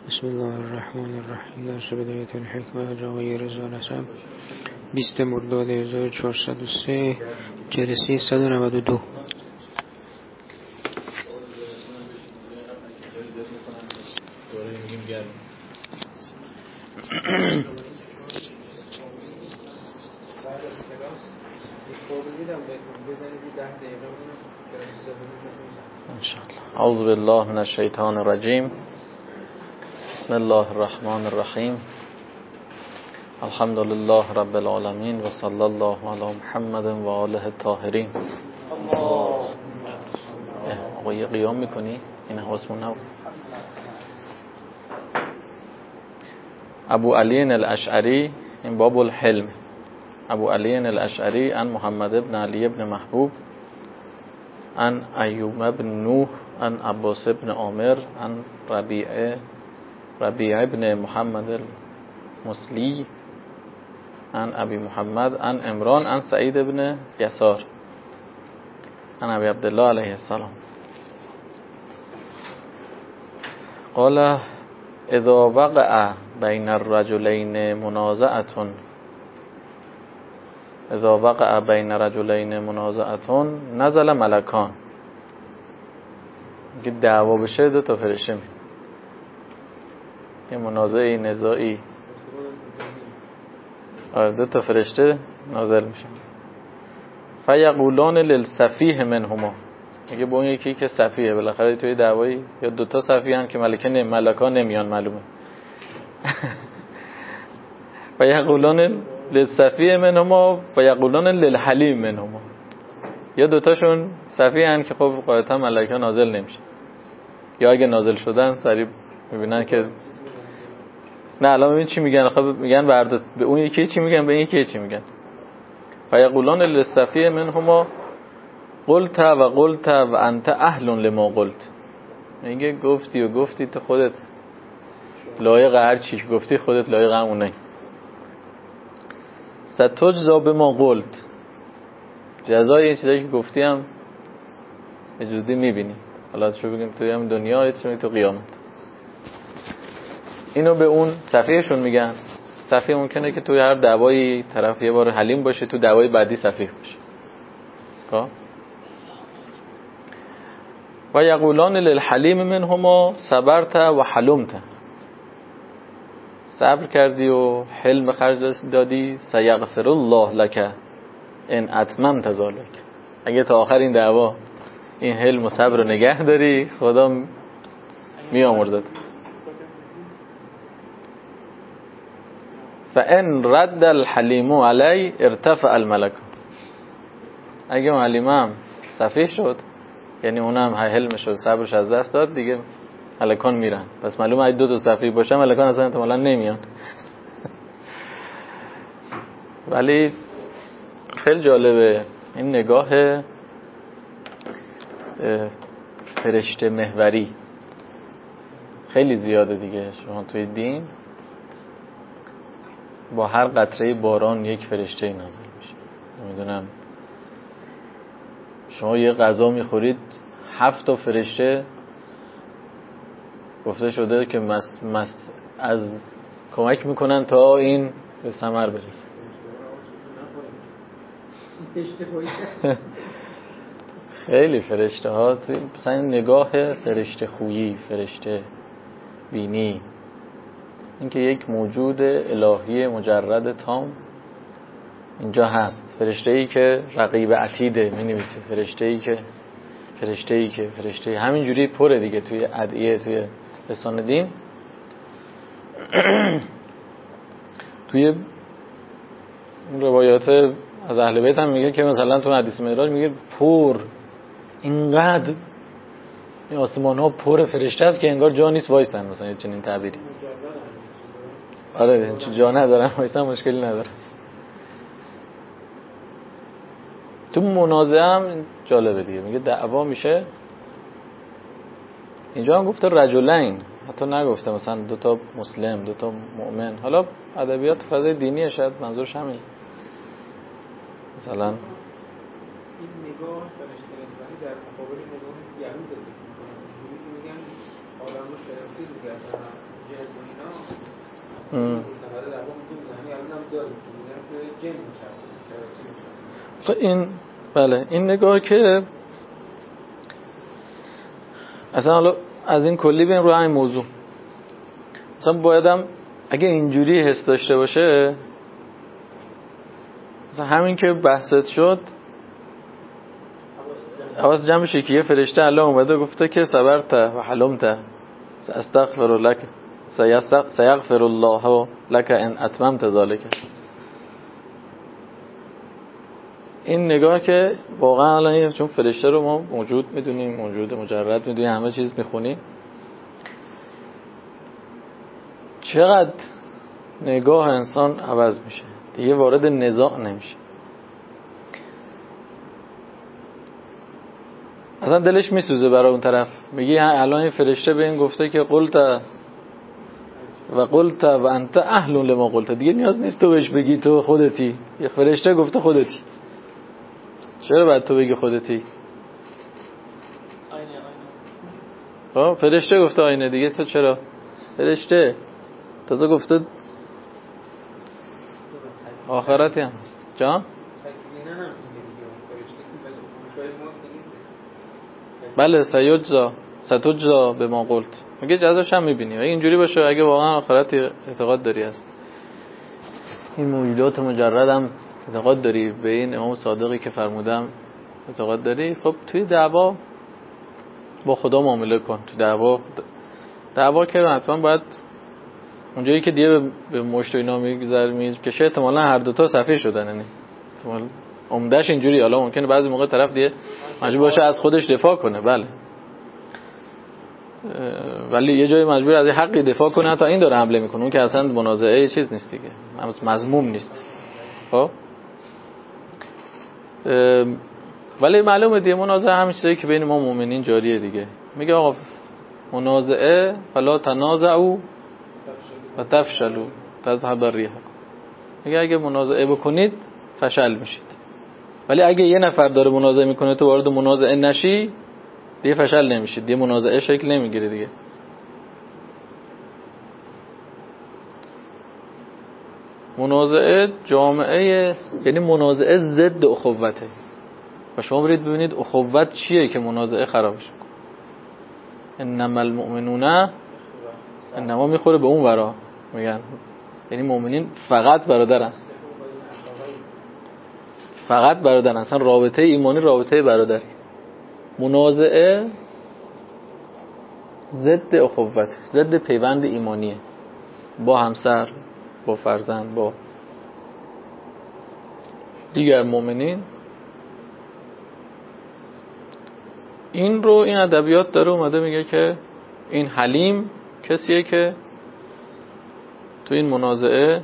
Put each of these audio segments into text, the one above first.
بسم الله الرحمن الرحیم. درس بدایت الحکمه جامعه رسالت 20 مرداد 1403 جلسه 192. اعوذ بالله من الشیطان الرجیم. بسم الله الرحمن الرحیم. الحمد لله رب العالمین و صلی الله علی محمد و آله الطاهرین. آقای قیام میکنی؟ این حواسمون نبود. ابو علی الاشعری، این باب الحلم. ابو علی الاشعری عن محمد ابن علی ابن محبوب عن ایوب ابن نوح عن عباس ابن عامر عن ربیع ابن محمد المسلی عن ابی محمد عن عمران عن سعید ابن یسار عن ابی عبدالله علیه السلام قال اذا وقع بین الرجلین منازعة نزل ملکان. که دعوا بشه دو تا فرشته می یه منازعه نزاعی دو تا فرشته نازل میشه. فیقولان للسفیه منهما، میگه با اون یکی که سفیه، بالاخره توی دعوایی یا دو تا سفیه هم که ملکان نمیان معلومه. فیقولان للسفیه منهما فیقولان للحلیم منهما، یا دوتاشون سفیه هن که خب قاعدتا ملکان نازل نمیشه، یا اگه نازل شدن سریع میبینن که نه. الان ببین چی میگن. خب میگن به اون یکی چی میگن، به این یکی چی میگن. فیقولان للسفیه منهما قلت و انت اهل لما قلت. میگه گفتی تو خودت لایق هر چی گفتی، خودت لایق همونه. ستجزا بما قلت، جزای این چیزایی که گفتی هم به جدی میبینی. حالا چه بگیم توی هم دنیا، چه تو قیامت. اینو به اون صفیهشون میگن. صفیه ممکنه که توی هر دعوایی طرف یه بار حلیم باشه، تو دعوای بعدی صفیه باشه. خب و یقولان للحلیم منهما صبرت و حلمت، صبر کردی و حلم خرج دادی. سیغفر الله لك ان اتممت ذلك، اگه تا آخر این دعوا این حلم و صبر رو نگه داری خدا میامرزد. فان رد الحلیم علی ارتفع الملک، اگه اون حلیم هم صفیح شد، یعنی اونم حلمش و صبرش از دست داد، دیگه ملکان میرن. پس معلومه اگه دو تا صفیح باشه ملکان اصلا احتمالاً نمیان. ولی خیلی جالبه این نگاه فرشته محوری، خیلی زیاده دیگه. شما توی دین با هر قطره باران یک فرشته نازل میشه. نمیدونم شما یه غذا میخورید 7 تا فرشته گفته شده که از کمک میکنن تا این به ثمر برسه. خیلی فرشته ها توی مثلا نگاه فرشته خویی، فرشته بینی، اینکه یک موجود الهی مجرد تام اینجا هست. فرشته‌ای که رقیب عتیده می‌نویسه، فرشته همینجوری پره دیگه توی ادعیه، توی لسان دین. توی روایات از اهل بیت هم میگه که مثلا تو حدیث معراج میگه اینقدر این آسمان ها پر فرشته است که انگار جا نیست وایسن، مثلا چنین تعبیری. آره چه جا ندارن وایسن مشکلی نداره. تو منازعه هم جالبه دیگه، میگه دعوا میشه. اینجا هم گفته رجلین، حتی نگفته مثلا دو تا مسلم، دو تا مؤمن. حالا ادبیات فضای دینیه، شاید منظورش همین. مثلا این نگاه فرشته محوری در مقابل نگاه یهود میگن آدم رو شناسی میگردن، این بله این نگاه که اصلا حالا از این کلی بین رو همین موضوع اصلا بایدم اگه اینجوری حس داشته باشه مثلا همین که بحثت شد حواس جمع بشه که یه فرشته الله اومده گفته که صبرت و حلمت استغفر لك سيغفر الله لك ان اتممت ذلك. این نگاه که واقعا الان چون فرشته رو ما موجود میدونیم، موجود مجرد میدونیم، همه چیز میخونیم، چقدر نگاه انسان عوض میشه دیگه، وارد نزاع نمیشه، اصلا دلش میسوزه برای اون طرف. میگی الان این فرشته به این گفته که قلت و انت اهل لما قلت، دیگه نیاز نیست تو بهش بگی تو خودتی، یه فرشته گفته خودتی، چرا باید تو بگی خودتی؟ آینه فرشته گفته آینه دیگه، تو چرا؟ فرشته تازه گفته آخرتی هم هست جان؟ بله ستجزا به ما قلت، میگه جزاش هم میبینی. اینجوری باشه اگه واقعا آخرتی اعتقاد داری هست، این موجودات مجرد هم اعتقاد داری، به این امام صادقی که فرمودم اعتقاد داری، خب توی دعوا با خدا معامله کن. تو دعوا که حتما باید اونجایی که دیگه به مشت و اینا میکشه احتمالاً هر دوتا صفحه شدن، یعنی احتمال عمدهش اینجوری. حالا ممکنه بعضی موقع طرف دیگه مجبور باشه از خودش دفاع کنه، بله، ولی یه جایی مجبور از حقی دفاع کنه، تا این داره حمله میکنه، اون که اصلا منازعه چیز نیست دیگه، مذموم نیست. خب ولی معلومه دیگه منازعه همین چیزایی که بین ما مؤمنین جاریه دیگه. میگه آقا منازعه فلا تنازعوا و تفشلوا تذهب ریحکم، میگه اگه منازعه بکنید فشل میشید، ولی اگه یه نفر داره منازعه میکنه تو وارد منازعه نشی دیگه فشل نمیشید، دیگه منازعه شکل نمیگیره دیگه. منازعه جامعه، یعنی منازعه ضد اخوته، و شما برید ببینید اخوت چیه که منازعه خرابش کنه. انما المؤمنون، انما میخوره به اون ورا، میگن یعنی مؤمنین فقط برادرن، فقط برادرن، اصلا رابطه ایمانی رابطه برادری. منازعه ضد اخوت، ضد پیوند ایمانیه با همسر، با فرزند، با دیگر مؤمنین. این رو این ادبیات داره اومده میگه که این حلیم کسیه که تو این منازعه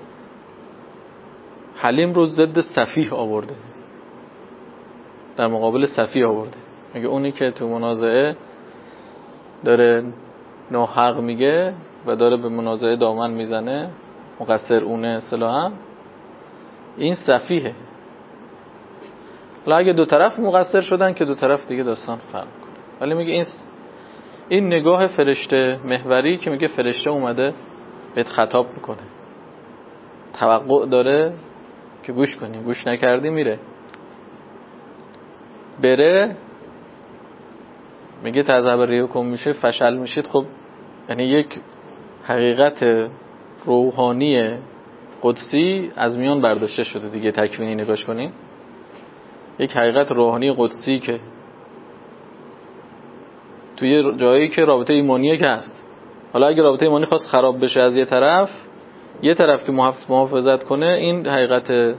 حلیم رو ضد سفیه آورده، در مقابل سفیه آورده. میگه اونی که تو منازعه داره ناحق میگه و داره به منازعه دامن میزنه، مقصر اونه اصطلاحاً، این سفیه. حالا اگه دو طرف مقصر شدن که دو طرف دیگه داستان فرق کنه، ولی میگه این نگاه فرشته محوری که میگه فرشته اومده بهت خطاب میکنه، توقع داره که گوش کنی، گوش نکردی میره بره، میگه تذهب ریحکم میشه، فشل میشید. خب یعنی یک حقیقت روحانی قدسی از میان برداشته شده دیگه، تکوینی نگاش کنین، یک حقیقت روحانی قدسی که توی جایی که رابطه ایمانیه که هست. حالا اگه رابطه ایمانی خواست خراب بشه از یه طرف که محافظت کنه، این حقیقت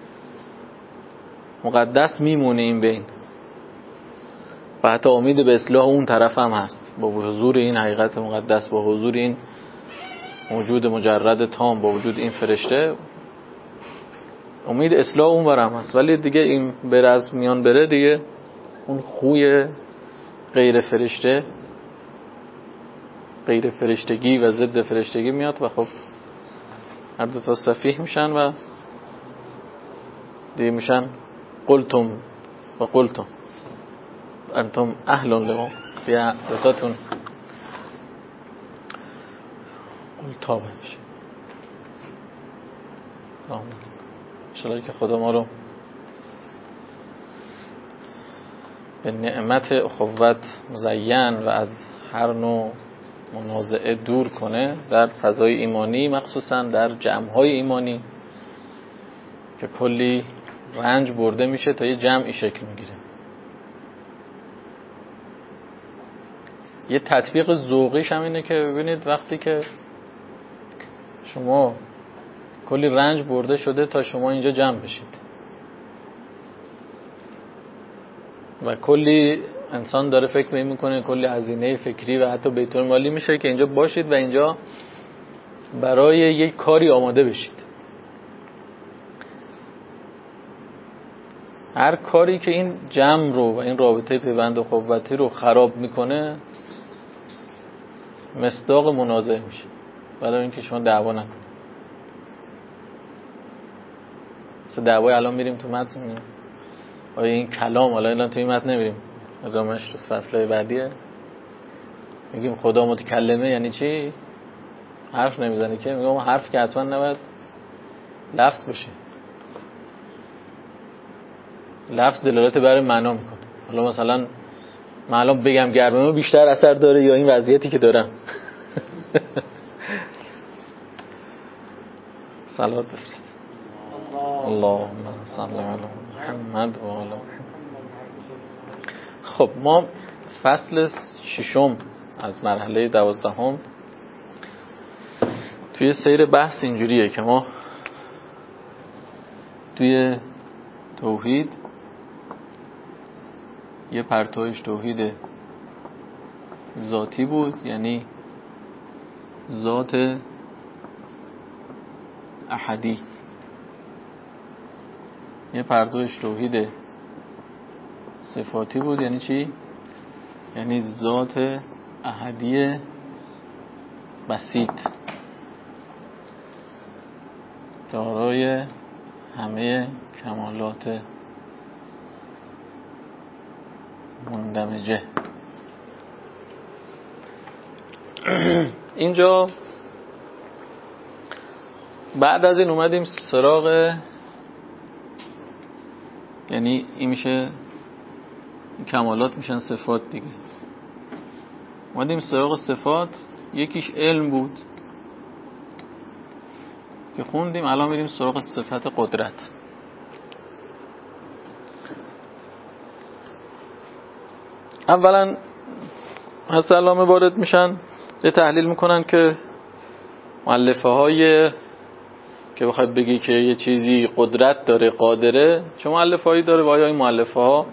مقدس میمونه این بین، و حتی امید به اصلاح اون طرف هم هست با حضور این حقیقت مقدس، با حضور این موجود مجرد تام، با وجود این فرشته امید اصلاح اون برم هست. ولی دیگه این بره از میان بره دیگه، اون خوی غیر فرشتگی و ضد فرشتگی میاد و خب هر دو تا سفیه میشن و دیگه میشن قلتم و قلتم انتم اهل لما، بیا دوتاتون ملتابه میشه. انشاءالله که خدا ما رو به نعمت اخوت مزین و از هر نوع منازعه دور کنه در فضای ایمانی، مخصوصا در جمع‌های ایمانی که کلی رنج برده میشه تا یه جمعی شکل میگیره. یه تطبیق ذوقیش هم اینه که ببینید وقتی که شما کلی رنج برده شده تا شما اینجا جمع بشید و کلی انسان داره فکر میکنه، کلی هزینه فکری و حتی بیت المالی میشه که اینجا باشید و اینجا برای یک کاری آماده بشید. هر کاری که این جمع رو و این رابطه پیوند اخوتی رو خراب میکنه مصداق منازعه میشه، برای اینکه شما دعوا نکنید. مثلا دعوای الان میریم تو متن، آیا این کلام الان تو این متن نمیریم، ادامهش تو فصلهای بعدیه، میگیم خدا متکلمه یعنی چی؟ حرف نمیزنه که، میگم حرف که حتما نباید لفظ باشه، لفظ دلالت بر معنا میکنه. حالا مثلا من الان بگم گرمه بیشتر اثر داره یا این وضعیتی که دارم؟ صلوات بفرست. اللهم صل علی محمد و آل محمد. خب ما فصل 6 از مرحله 12 توی سیر بحث اینجوریه که ما توی توحید یه پرتوش توحید ذاتی بود، یعنی ذات احدی. یه پرتوش توحید صفاتی بود، یعنی چی؟ یعنی ذات احدی بسیط دارای همه کمالات مندمجه. اینجا بعد از این اومدیم سراغ، یعنی این میشه کمالات میشن صفات دیگه. اومدیم سراغ صفات، یکیش علم بود که خوندیم، الان میریم سراغ صفت قدرت. اولا از علامه وارد میشن، یه تحلیل میکنن که مؤلفه های که بخواید بگی که یه چیزی قدرت داره، قادره، چه مؤلفه هایی داره و آیا این مؤلفه ها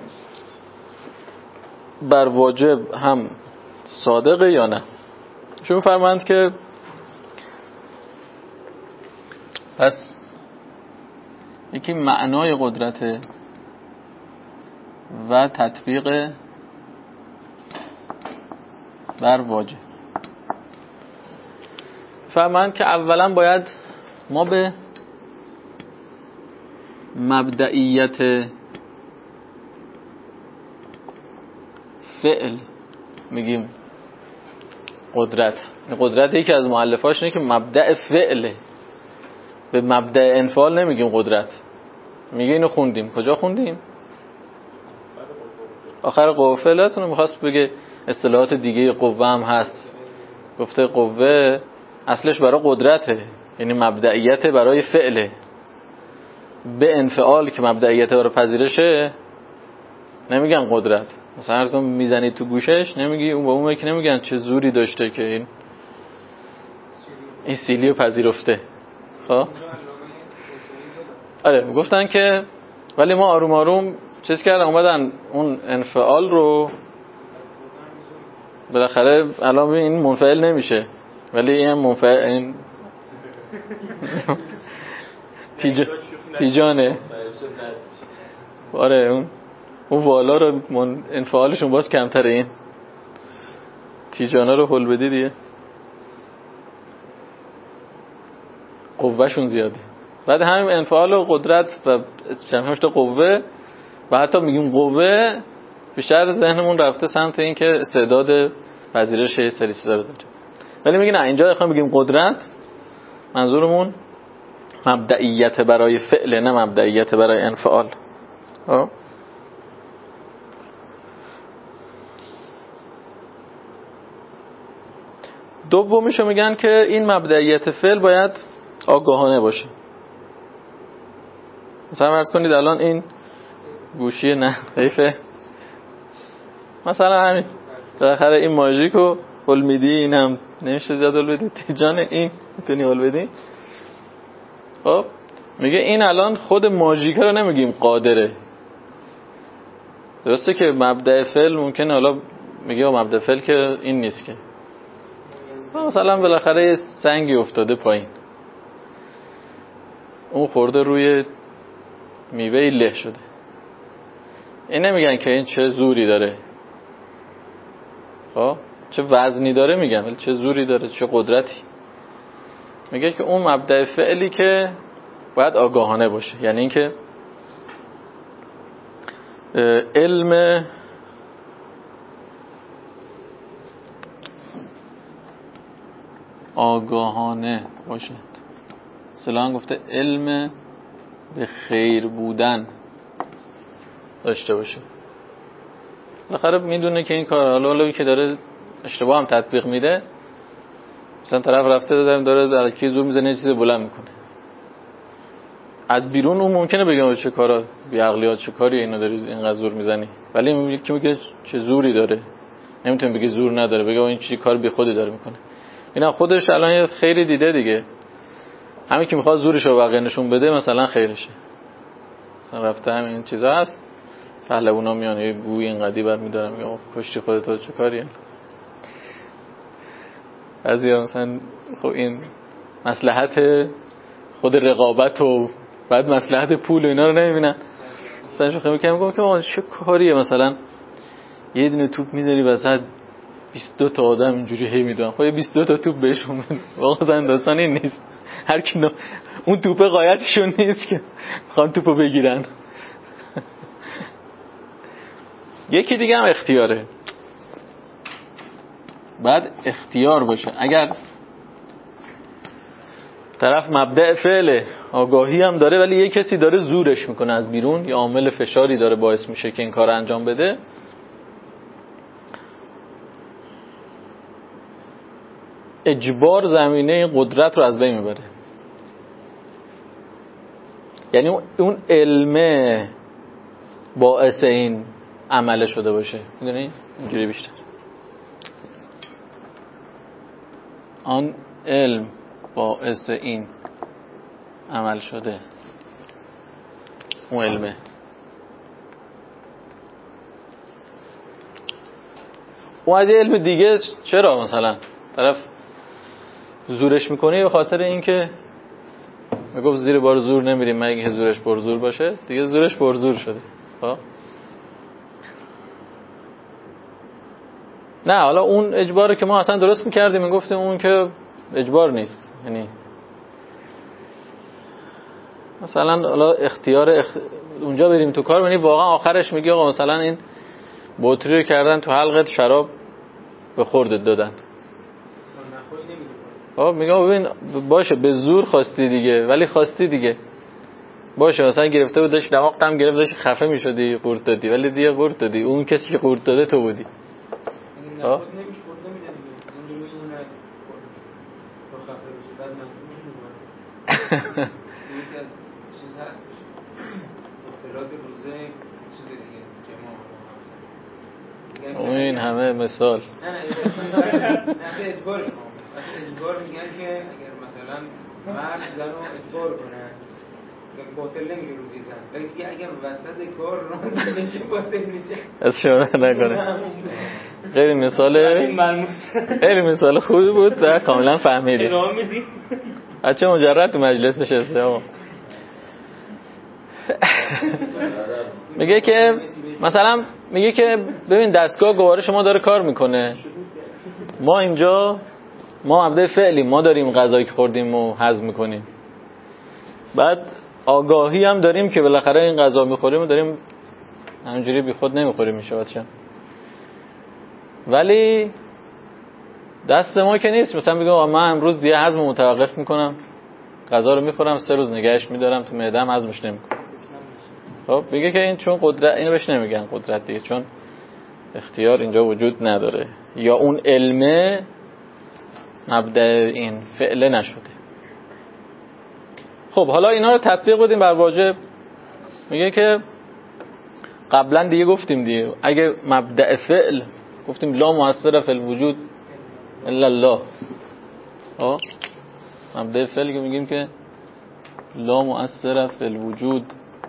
بر واجب هم صادقه یا نه. چون فرمایند که پس یکی معنای قدرته و تطبیق بر واجب. فرمایند که اولا باید ما به مبدئیت فعل میگیم قدرت. قدرت یکی از مؤلفاش اینه که مبدأ فعله، به مبدأ انفعال نمیگیم قدرت. میگه اینو خوندیم، کجا خوندیم؟ آخر قوه فعلتون میخواست بگه اصطلاحات دیگه قوه هم هست. گفته قوه اصلش برای قدرته، یعنی مبدئیت برای فعله. به انفعال که مبدئیت برای پذیرشه نمیگن قدرت. مثلا هر کم میزنی تو گوشش نمیگی اون با اون که نمیگن چه زوری داشته که این سیلی رو پذیرفته. خب آره گفتن که ولی ما آروم آروم چیز کردن، اومدن اون انفعال رو بالاخره الان این منفعل نمیشه ولی این منفعل این تیجانه. آره اون والا رو انفعالشون باز کمتره، این تیجانه رو حل بدی دیگه قوهشون زیاده. بعد همین انفعال و قدرت و جمعش تا قوه و حتی میگیم قوه بیشتر ذهنمون رفته سمت این که استعداد پذیرش یه سری چیزا رو داره. ولی میگه نه، اینجا بخوام بگیم قدرت منظورمون مبدئیت برای فعل، نه مبدئیت برای انفعال. دومیشو میگن که این مبدئیت فعل باید آگاهانه باشه. مثلا فرض کنید الان این گوشی نه حیفه، مثلا همین بالاخره این ماژیکو هول میدی، اینم نمیشه زیاد هول بدی، جان این میتونی هول بدی. خب میگه این الان خود ماژیکه رو نمیگیم قادره، درسته که مبدأ فعل ممکنه حالا میگه مبدأ فعل که این نیست که مثلا بالاخره یه سنگی افتاده پایین، اون خورده روی میوه له شده، این نمیگن که این چه زوری داره، خب چه وزنی داره میگن، ولی چه زوری داره، چه قدرتی. میگه که اون مبدأ فعلی که باید آگاهانه باشه، یعنی اینکه علم آگاهانه باشد. سلام گفته علم به خیر بودن داشته باشه. بالاخره میدونه که این کار حالا که داره اشتباه هم تطبیق میده، مثلا طرف رفته داره در کی زور میزنه چیز بلند میکنه، از بیرون اون ممکنه بگه چه کارا بی عقلیات، چه کاری اینو داری اینقدر زور میزنی، ولی میگه چه زوری داره، نمیتونه بگه زور نداره، بگه این چی کار بی خودی داره میکنه. اینا خودش الان یه خیری دیده دیگه، همین که میخواد زورش رو واقعا نشون بده مثلا خیرشه. مثلا رفته همین چیزا هست، پهلوونا میان یه گوی اینقدی برمی‌دارن میگه کشتی خودت چه کاریه. بعضیا مثلا خب این مصلحت خود رقابت و بعد مصلحت پول و اینا رو نمیبینن. مثلا شوخی میگم که چه کاریه، مثلا یه دونه توپ میذاری وسط 22 تا آدم اینجوری هی میدونن، خب 22 تا توپ بهشون میدن. واقعا داستان این نیست، هر کی اون توپه قایتشون نیست که خوان توپو بگیرن. یکی دیگه هم اختیاره، بعد اختیار باشه. اگر طرف مبدأ فعله آگاهی هم داره ولی یه کسی داره زورش میکنه از بیرون، یا عامل فشاری داره باعث میشه که این کار انجام بده، اجبار زمینه قدرت رو از بین میبره. یعنی اون علم باعث این عمل شده باشه، میدونی اینجوری بیشتر آن علم باعث این عمل شده، اون علمه. و از علم دیگه چرا مثلا طرف زورش میکنه به خاطر اینکه میگفت زیر بار زور نمیریم مگه زورش پرزور باشه، دیگه زورش پرزور شده. خب نه، حالا اون اجباری که ما اصلا درست میکردیم میگفتیم اون که اجبار نیست، یعنی مثلا حالا اختیار اونجا بریم تو کار، یعنی واقعا آخرش میگه آقا مثلا این بطری رو کردن تو حلقت شراب به خوردت دادن، خب میگم ببین باشه به زور خواستی دیگه، ولی خواستی دیگه باشه، مثلا گرفته بود داشت دماغت هم گرفت داشت خفه میشدی قورت دادی، ولی دیگه قورت دادی، اون کسی که قورت داده تو بودی. ها این همه مثال نه اجبار میگن که اگر مثلا مرد زن رو اجبار کنن باطل نمیشه روزی زن، ولی دیگه اگر وسط کار رو باطل میشه از شما نکنه. خیلی مثال خوبی بود و کاملا فهمیدی. بچه مجرد تو مجلس نشسته آقا. میگه که مثلا میگه که ببین دستگاه گوارش ما داره کار میکنه، ما اینجا ما مبدأ فعلی، ما داریم غذایی که خوردیم و هضم میکنیم، بعد آگاهی هم داریم که بالاخره این غذا میخوریم و داریم همینجوری بی خود نمیخوریم میشه بچه، ولی دست ما که نیست. مثلا بگم من امروز دیگه هضم متوقف میکنم، غذا رو میخورم 3 روز نگهش میدارم تو معده‌ام، هضمش نمیکنم. خب بگه که این چون قدرت، اینو بهش نمیگن قدرت دیگه، چون اختیار اینجا وجود نداره یا اون علمه مبدأ این فعله نشده. خب حالا اینا رو تطبیق بدیم بر واجب. میگه که قبلا دیگه گفتیم دیگه، اگه مبدأ فعل گفتیم لا مؤثر فی الوجود الا الله. مبدأ فعل که میگیم که لا مؤثر فی الوجود،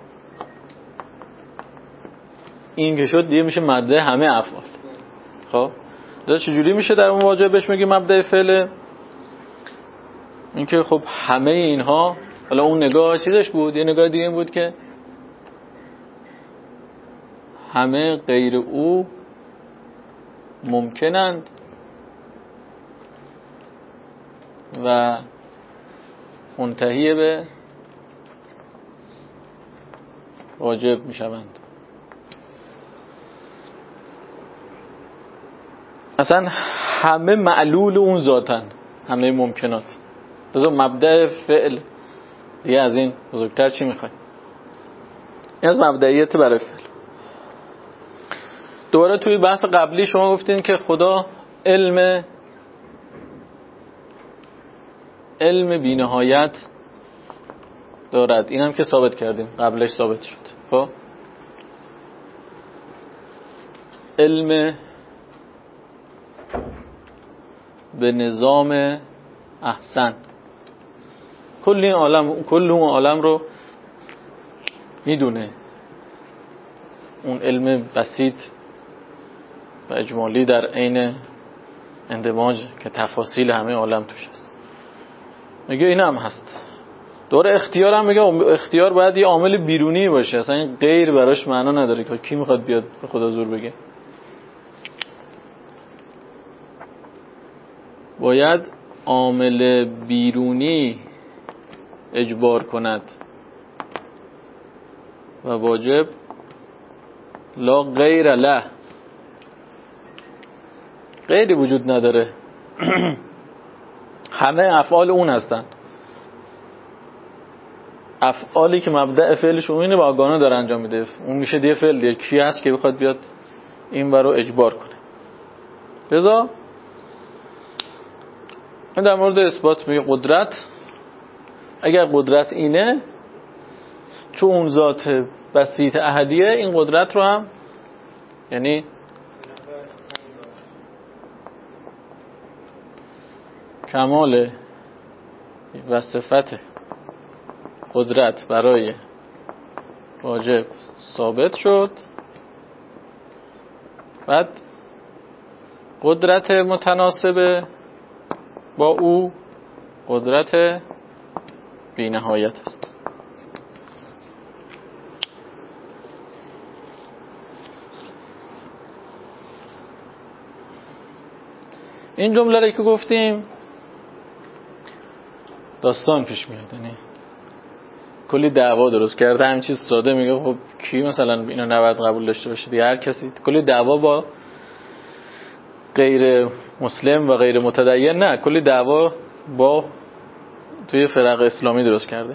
این که شد دیگه میشه مبدأ همه افعال. خب ده چجوری میشه در اون واجب بهش میگیم مبدأ فعل؟ این که خب همه اینها، حالا اون نگاه چیزش بود، یه نگاه دیگه این بود که همه غیر او ممکنند و منتهی به واجب میشوند. اصلا همه معلول اون ذاتن، همه ممکنات. بذار مبدأ فعل دیگه از این بزرگتر چی میخوای؟ این از مبدئیت برای فعل. دوباره توی بحث قبلی شما گفتین که خدا علم بی‌نهایت دارد. این هم که ثابت کردیم، قبلش ثابت شد. خب علم به نظام احسن، کل اون عالم رو میدونه. اون علم بسیط و اجمالی در عین اندماج که تفاصیل همه عالم توش هست. میگه این هم هست. دوره اختیار هم میگه اختیار باید یه عامل بیرونی باشه، اصلا این غیر براش معنا نداره که کی میخواد بیاد به خدا زور بگه. باید عامل بیرونی اجبار کند و واجب لا غیر له، غیری وجود نداره. همه افعال اون هستن، افعالی که مبدأ فعلش اونه با آگاهانه داره انجام میده. اون میشه دیگه فعل دیگه. کی هست که بخواد بیاد این برو اجبار کنه؟ لذا من در مورد اثبات میگه قدرت، اگر قدرت اینه چون اون ذات بسیط احدیه، این قدرت رو هم یعنی کمال و صفت قدرت برای واجب ثابت شد. بعد قدرت متناسب با او قدرت بی نهایت است. این جمله رو که گفتیم داستان پیش میاد، یعنی کلی دعوا درست کرده. همین چیز ساده میگه خب کی مثلا اینو نباید قبول داشته باشه دیگه؟ هر کسی. کلی دعوا با غیر مسلم و غیر متدین، نه کلی دعوا با توی فرق اسلامی درست کرده.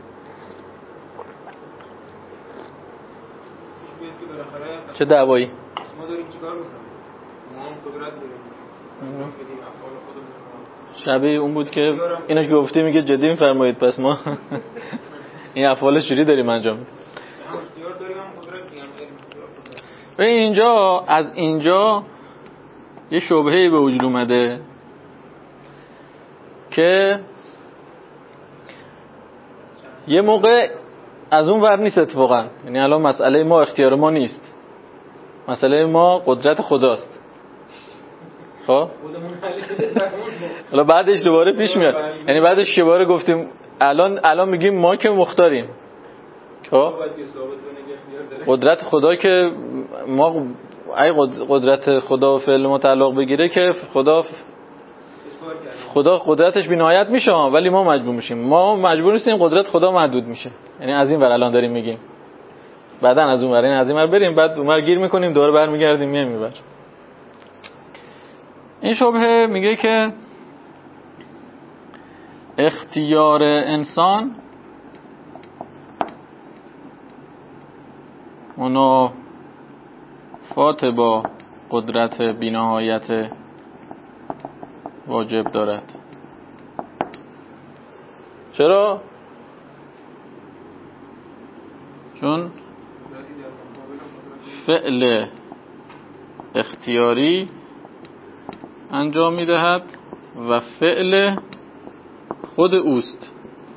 چه دعوایی؟ ما داریم چیکار می‌کنیم؟ ما هم قدرت داریم. شبیه اون بود که اینو که گفتی میگه جدی میفرمایید، پس ما این افعالش جوری داریم انجام میدیم. هم اختیار داریم، هم قدرت داریم. و اینجا از اینجا یه شبهه‌ای به وجود اومده که یه موقع از اون ور نیست اتفاقا. یعنی الان مسئله ما اختیار ما نیست، مسئله ما قدرت خداست. خب حالا بعدش دوباره پیش میاد، یعنی بعدش دوباره گفتیم الان میگیم ما که مختاریم. خب قدرت خدا که ما ای قدرت خدا و فعل متعلق بگیره که خدا قدرتش بی‌نهایت میشه، ولی ما مجبور میشیم. ما مجبور نیستیم، قدرت خدا محدود میشه. یعنی از این ور الان داریم میگیم، بعدن از اون ور، این از این ور بریم، بعد اون ور گیر میکنیم، دوباره برمیگردیم میایم اینور. این شبهه میگه که اختیار انسان منافات با قدرت بی‌نهایت واجب دارد. چرا؟ چون فعل اختیاری انجام میدهد و فعل خود اوست.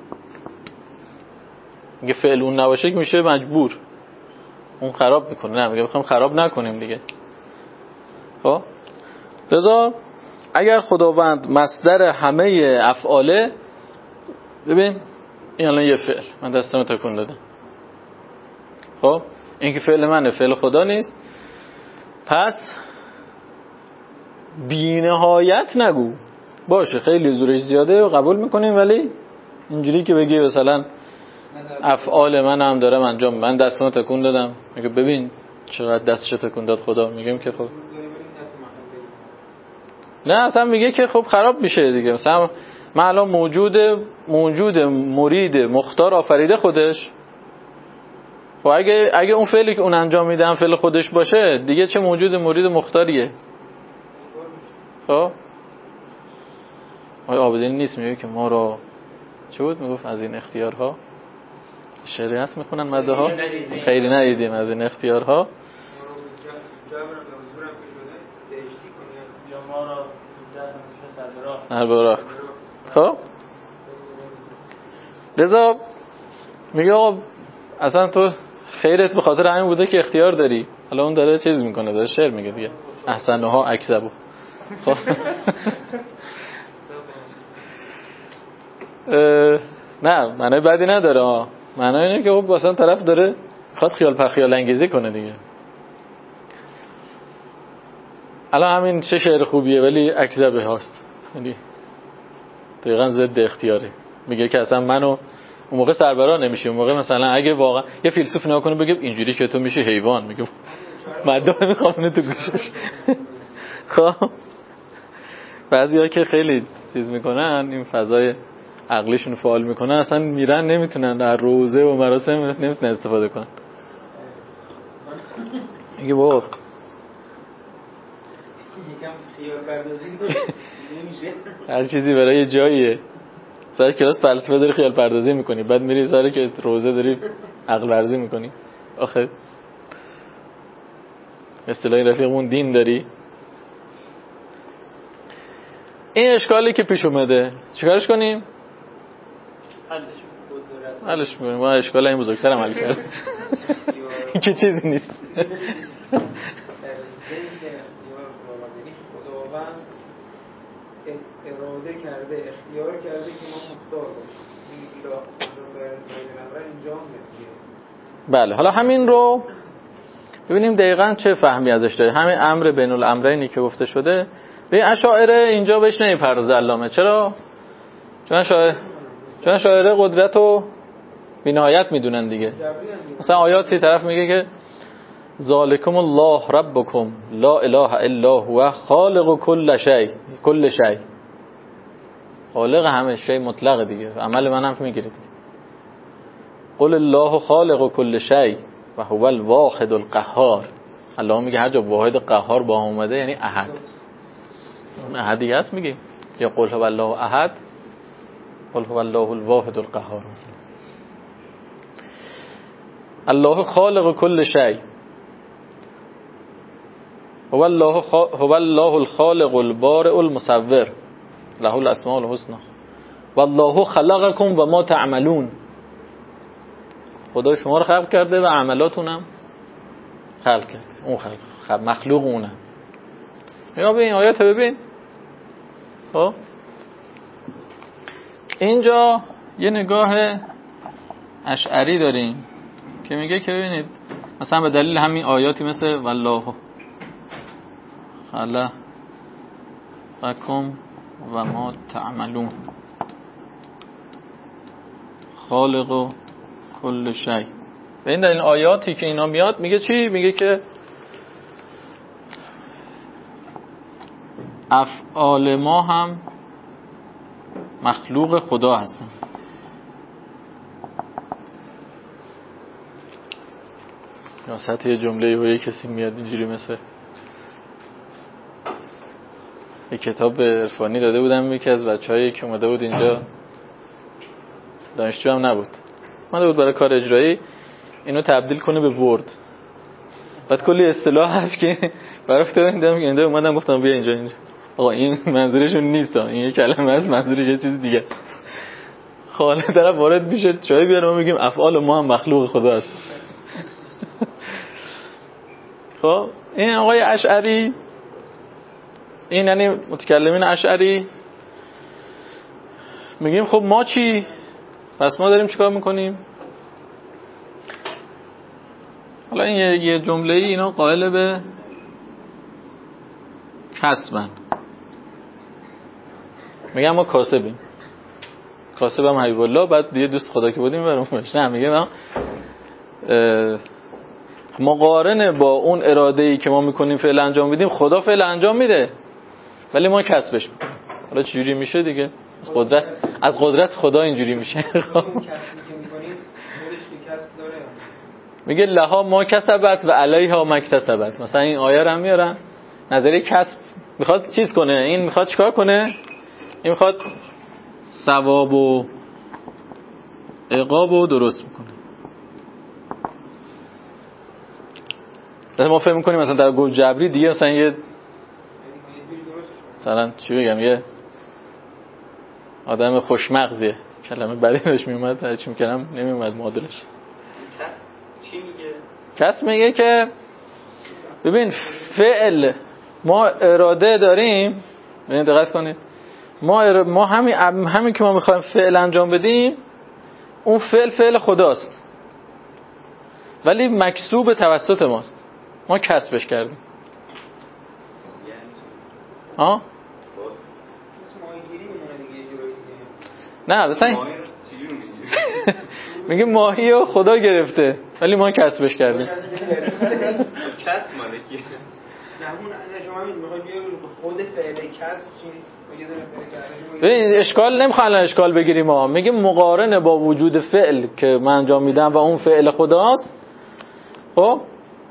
میگه فعل اون نباشه که میشه مجبور، اون خراب میکنه. نه، میگه بخوام خراب نکنیم دیگه. خب لذا اگر خداوند مصدر همه افعاله، ببین این الان یه فعل من دستمو تکون دادم، خب این که فعل منه، فعل خدا نیست، پس بی نهایت نگو. باشه خیلی زورش زیاده و قبول میکنیم، ولی اینجوری که بگی مثلا افعال من هم دارم انجام، من دستمو تکون دادم، میگه ببین چقدر دستش تکون داد خدا، میگم که خب نه، اصلا میگه که خب خراب میشه دیگه. مثلا من الان موجود مرید مختار آفریده خودش، خب اگه اون فعلی که اون انجام میدم فعل خودش باشه دیگه، چه موجود مرید مختاریه؟ خب آقای عابدین نیست میگه که ما را چه بود میگفت از این اختیارها شعری هست میخونن مده ها خیلی ندیدیم از این اختیارها البرا. خب لذا میگه آقا اصلا تو خیرت به خاطر همین بوده که اختیار داری. حالا اون داره چیز میکنه، داره شعر میگه دیگه، احسنها اکذبوا. خب نه معنی بدی نداره، معنی اینه که خب اصلا طرف داره خواست خیال پخیال انگیزی کنه دیگه. الان همین چه شعر خوبیه ولی اکذبه هاست، یعنی دقیقا ضد اختیاره. میگه که اصلا منو اون موقع سربرا نمیشه. اون موقع مثلا اگه واقعا یه فیلسوف نگاه کنه بگه اینجوری که تو میشه حیوان، میگه مردم میخوام تو گوشش. خب بعضیا که خیلی چیز میکنن، این فضای عقلیشون فعال میکنن، اصلا میرن نمیتونن در روزه و مراسم نمیتونن استفاده کنن. میگه بابا هر چیزی برای جاییه. سر کلاس فلسفه داری خیال پردازی میکنی، بعد میری سر که روزه داری عقل ورزی میکنی. آخه اصطلاحی رفیقمون دین داری. این اشکالی که پیش اومده چیکارش کنیم؟ حلش میکنیم. ما اشکال این بزرگتر عمل کرد. این که چیزی نیست. اراده کرده، اختیار کرده که ما مختار باشیم. بله، حالا همین رو ببینیم دقیقاً چه فهمی ازش داره. همین امر بین الامرینی که گفته شده، به اشاعره اینجا بهش نمیپردازه علامه. چرا؟ چون اشاعره قدرت رو بی‌نهایت میدونن دیگه. مثلا آیاتی طرف میگه که ذالکم الله ربکم لا اله الا هو خالق کل شیء، کل شیء، خالق همه شی مطلق دیگه، عمل من هم میگیره دیگه. قل الله خالق کل شیء و هو الواحد القهار. الله میگه هر جا واحد قهار با اومده یعنی احد. اون احدی هست میگه، یا قل هو الله احد، قل هو الله الواحد القهار. مثلا الله خالق کل شیء، هو الله الخالق البارئ المصور له الاسماء الحسنى والله خلقكم و ما تعملون. خدا شما رو خلق کرده و عملاتونم خلق کرده. اون خلق مخلوق اونه. یا ببین آیات ببین. خب اینجا یه نگاه اشعری داریم که میگه که ببینید مثلا به دلیل همین آیاتی مثل والله خلقکم و ما تعملون خالق و کل شیء، به این دلیل آیاتی که اینا میاد میگه چی؟ میگه که افعال ما هم مخلوق خدا هستند. یا سطح جمله یه کسی میاد اینجوری مثل یک کتاب عرفانی داده بودم یکی از بچه‌هایی که اومده بود اینجا، دانشجو هم نبود، اومده بود برای کار اجرایی اینو تبدیل کنه به ورد. بعد کلی اصطلاح هست که برای افتادم دیدم اومدم گفتم بیا اینجا آقا این منظورشون نیست، این یه کلمه است منظورش یه چیز دیگه است. خاله طرف وارد میشه چای بیاره ما میگیم افعال ما هم مخلوق خدا است. خب این آقای اشعری، این یعنی متکلمین اشعری، میگیم خب ما چی؟ پس ما داریم چیکار میکنیم؟ حالا این یه جمله ای اینا قائل به کسبن، میگم ما کاسبیم، کاسبم حبیب الله. بعد یه دوست خدا که بودیم برام باش نه میگم مقارنه با اون اراده‌ای که ما میکنیم فعل انجام بدیم، خدا فعل انجام میده ولی ما کسبش میکنیم. حالا چجوری میشه دیگه؟ از قدرت خدا اینجوری میشه. میگه لها ما کسبت و علیها ما اکتسبت. مثلا این آیه رو هم میارن نظریه کسب میخواد چیز کنه، این میخواد چیکار کنه؟ این میخواد ثواب و عقاب رو درست میکنه. ما فهم میکنیم مثلا در گل جبری دیگه مثلا یه مثلا چی بگم یه آدم خوشمغزیه، کلمه بدی داشت میومد هرچی میکنم نمیومد معادلش. چی میگه؟ کس میگه که ببین فعل ما اراده داریم، ببین دقت کنید، ما همین که ما میخوایم فعل انجام بدیم اون فعل خداست ولی مکسوب توسط ماست، ما کسبش کردیم. ها؟ نه مثلا میگه ماهی رو خدا گرفته ولی ما کسبش کردیم. کسب مالکیه. شما میخواید خود فعل کسب چی؟ ببین اشکال نمیخوام اشکال بگیریم، ما میگه مقارنه با وجود فعل که من انجام میدم و اون فعل خداست. خب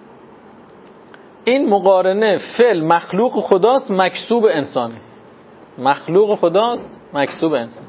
این مقارنه فعل مخلوق خداست مکسوب انسانه، مخلوق خداست مکسوب انسان.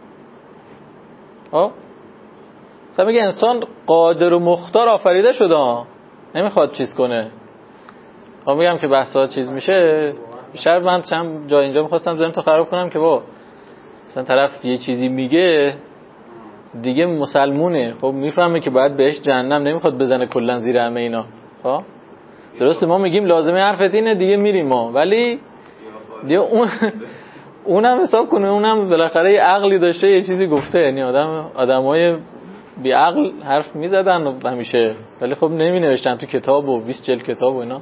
خب مثلا میگه انسان قادر و مختار آفریده شده، نمیخواد چیز کنه. خب میگم که بحثا چیز میشه بیشتر، من چند جا اینجا میخواستم ذهن تو خراب کنم که با مثلا طرف یه چیزی میگه دیگه مسلمونه، خب میفهمه که باید بهش جهنم، نمیخواد بزنه کلا زیر همه اینا. خب درسته ما میگیم لازمه حرفت اینه دیگه میریم ما، ولی دیگه اونم حساب کنه، اونم بالاخره یه عقلی داشته یه چیزی گفته، یعنی آدمای بی عقل حرف میزدن همیشه ولی خب نمی نوشتن تو کتاب و 20 جلد کتاب و اینا.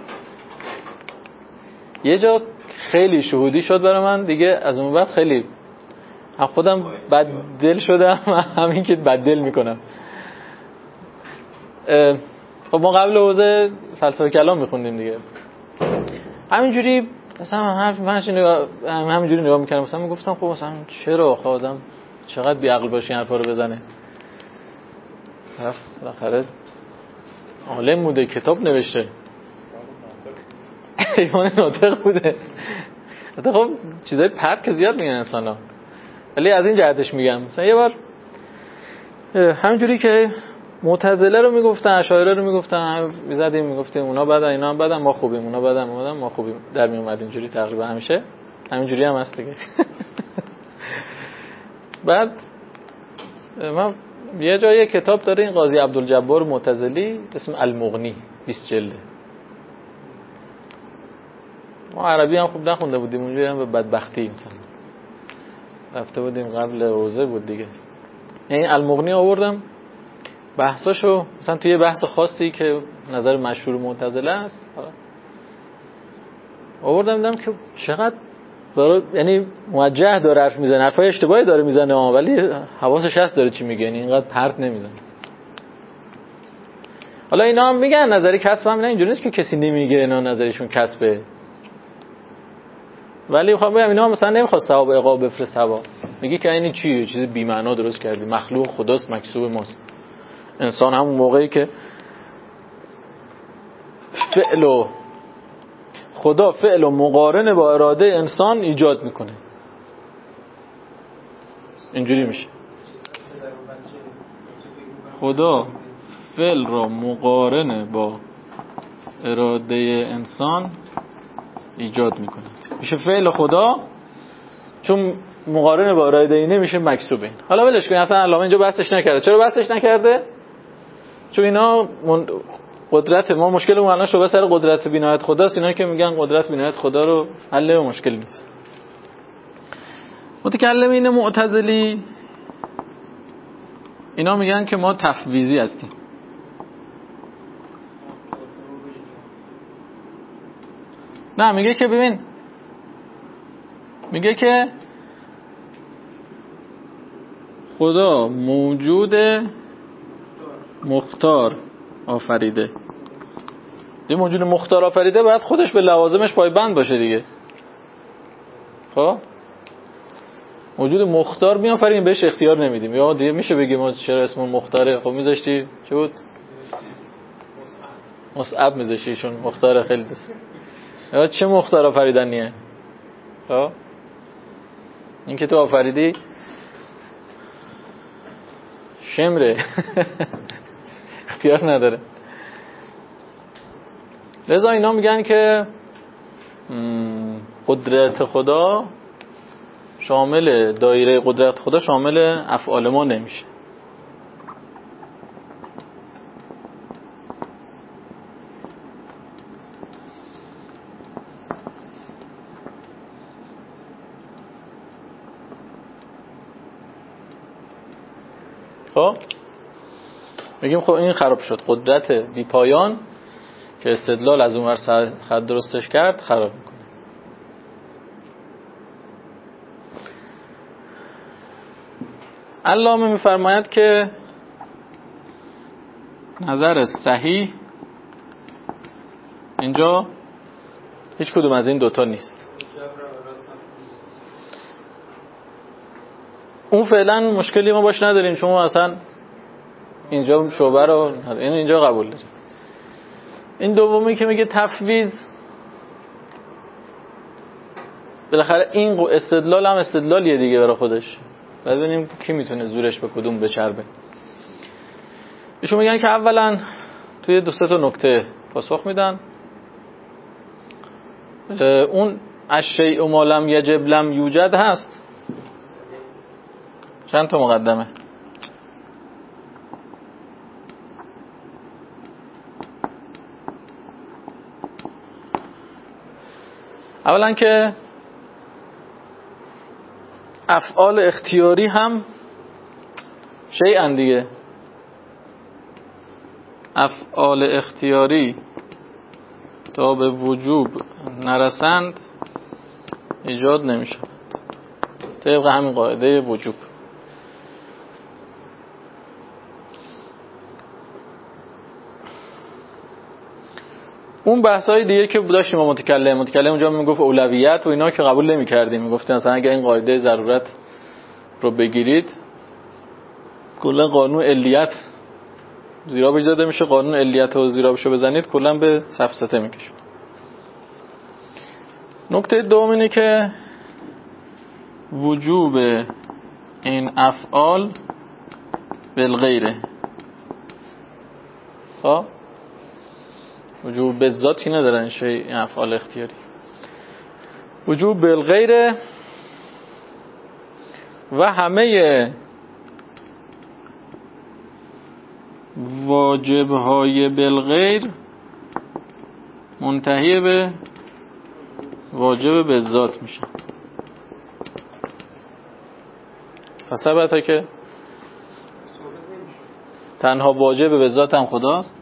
یه جا خیلی شهودی شد برای من دیگه، از اون بعد خیلی خودم بد دل شدم همین که بد دل میکنم. خب ما قبل حوزه فلسفه کلام میخوندیم دیگه، همینجوری مثلا همینجوری نگاه میکردم، مثلا میگفتم خب مثلا چرا آخه آدم چقدر بی عقل باشه این حرفا رو بزنه، طرف بالاخره عالم بوده کتاب نوشته ایمان ناطق بوده. حتی خب چیزای پرت که زیاد میگن انسانا، ولی از این جهتش میگم مثلا یه بار همینجوری که معتزله رو میگفتن، اشاعره رو میگفتن، میزدیم میگفتیم اونا بدن اینا هم بدن، ما خوبیم، اونا بدن ما خوبیم، در میومد اینجوری تقریبا همیشه همینجوری هم هست دیگه. بعد من یه جایی کتاب داره این قاضی عبدالجبار معتزلی اسم المغنی 20 جلده، ما عربی هم خوب نخونده بودیم اونجوری هم به بدبختی مثلا رفته بودیم قبل روزه بود دیگه. یعنی المغنی آوردم بحثاشو مثلا توی بحث خاصی که نظر مشهور معتزله است آوردم دیدم که چقدر یعنی موجه داره حرف میزنه، حرفای اشتباهی داره میزنه ولی حواسش هست داره چی میگه، یعنی اینقدر پرت نمیزنه. حالا اینا هم میگن نظری کسب هم نه، اینجوری نیست که کسی نمیگه اینا نظرشون کسبه. ولی میخوام بگم اینا مثلا نمیخواد ثواب عقاب بفرست هوا. میگه که این چیه؟ چیز بی معنا درست کردی، مخلوق خداست مکسوب ماست. انسان همون موقعی که خدا فعل و مقارن با اراده انسان ایجاد میکنه، اینجوری میشه. خدا فعل را مقارن با اراده انسان ایجاد میکنه، میشه فعل خدا، چون مقارن با اراده اینه میشه مکسوب این. حالا ولش کن، اصلا علامه اینجا بحثش نکرده. چرا بحثش نکرده؟ چون اینا قدرت ما، مشکل ما الان شبه سر قدرت بینایت خداست. اینا که میگن قدرت بینایت خدا رو حل مشکل نیست. متکلمین معتزلی اینا میگن که ما تفویضی هستیم. نه، میگه که ببین، میگه که خدا موجود مختار آفریده. یه موجود مختار آفریده باید خودش به لوازمش پایبند باشه دیگه. خب موجود مختار میآفرینیم، بهش اختیار نمیدیم. یا دیگه میشه بگیم ما چرا اسمون مختاره؟ خب میذاشتی چه بود؟ مصعب میذاشتی، چون مختار خیلی دست. یا چه مختار آفریدنیه؟ خب این که تو آفریدی شمره اختیار نداره. لذا اینا میگن که قدرت خدا شامل، دایره قدرت خدا شامل افعال ما نمیشه. خب میگیم خب این خراب شد، قدرت بی پایان که استدلال از اونور خط درستش کرد خراب میکنه. علامه میفرماید که نظر صحیح اینجا هیچ کدوم از این دوتا نیست. اون فعلا مشکلی ما باش نداریم، چون ما اصلا اینجا شعبه رو اینجا قبول داریم. این دومی که میگه تفویض، بالاخره این استدلال هم استدلالیه دیگه برای خودش. بعد ببینیم کی میتونه زورش به کدوم بچربه. ایشون میگن که اولا توی دو سه تا نکته پاسخ میدن. اون الشیء ما لم یجب لم یوجد هست. چند تا مقدمه. اولا که افعال اختیاری هم شیئن دیگه. افعال اختیاری تا به وجوب نرسند ایجاد نمیشه طبق همین قاعده وجوب. اون بحثای دیگه که داشتیم با متکلم اونجا میگفت اولویت و اینا که قبول نمی‌کردیم، میگفتن مثلا اگه این قاعده ضرورت رو بگیرید کلا قانون علیت زیرا ایجاد میشه، قانون علیت رو زیرا بشو بزنید کلا به سفسطه میکشه. نکته دوم اینه که وجوب این افعال بالغیره. خب وجوب به ذات که ندارن این افعال اختیاری. وجوب بالغیره و همه واجب‌های بالغیر منتهی به واجب به ذات میشه. پس البته که تنها واجب به ذات هم خداست.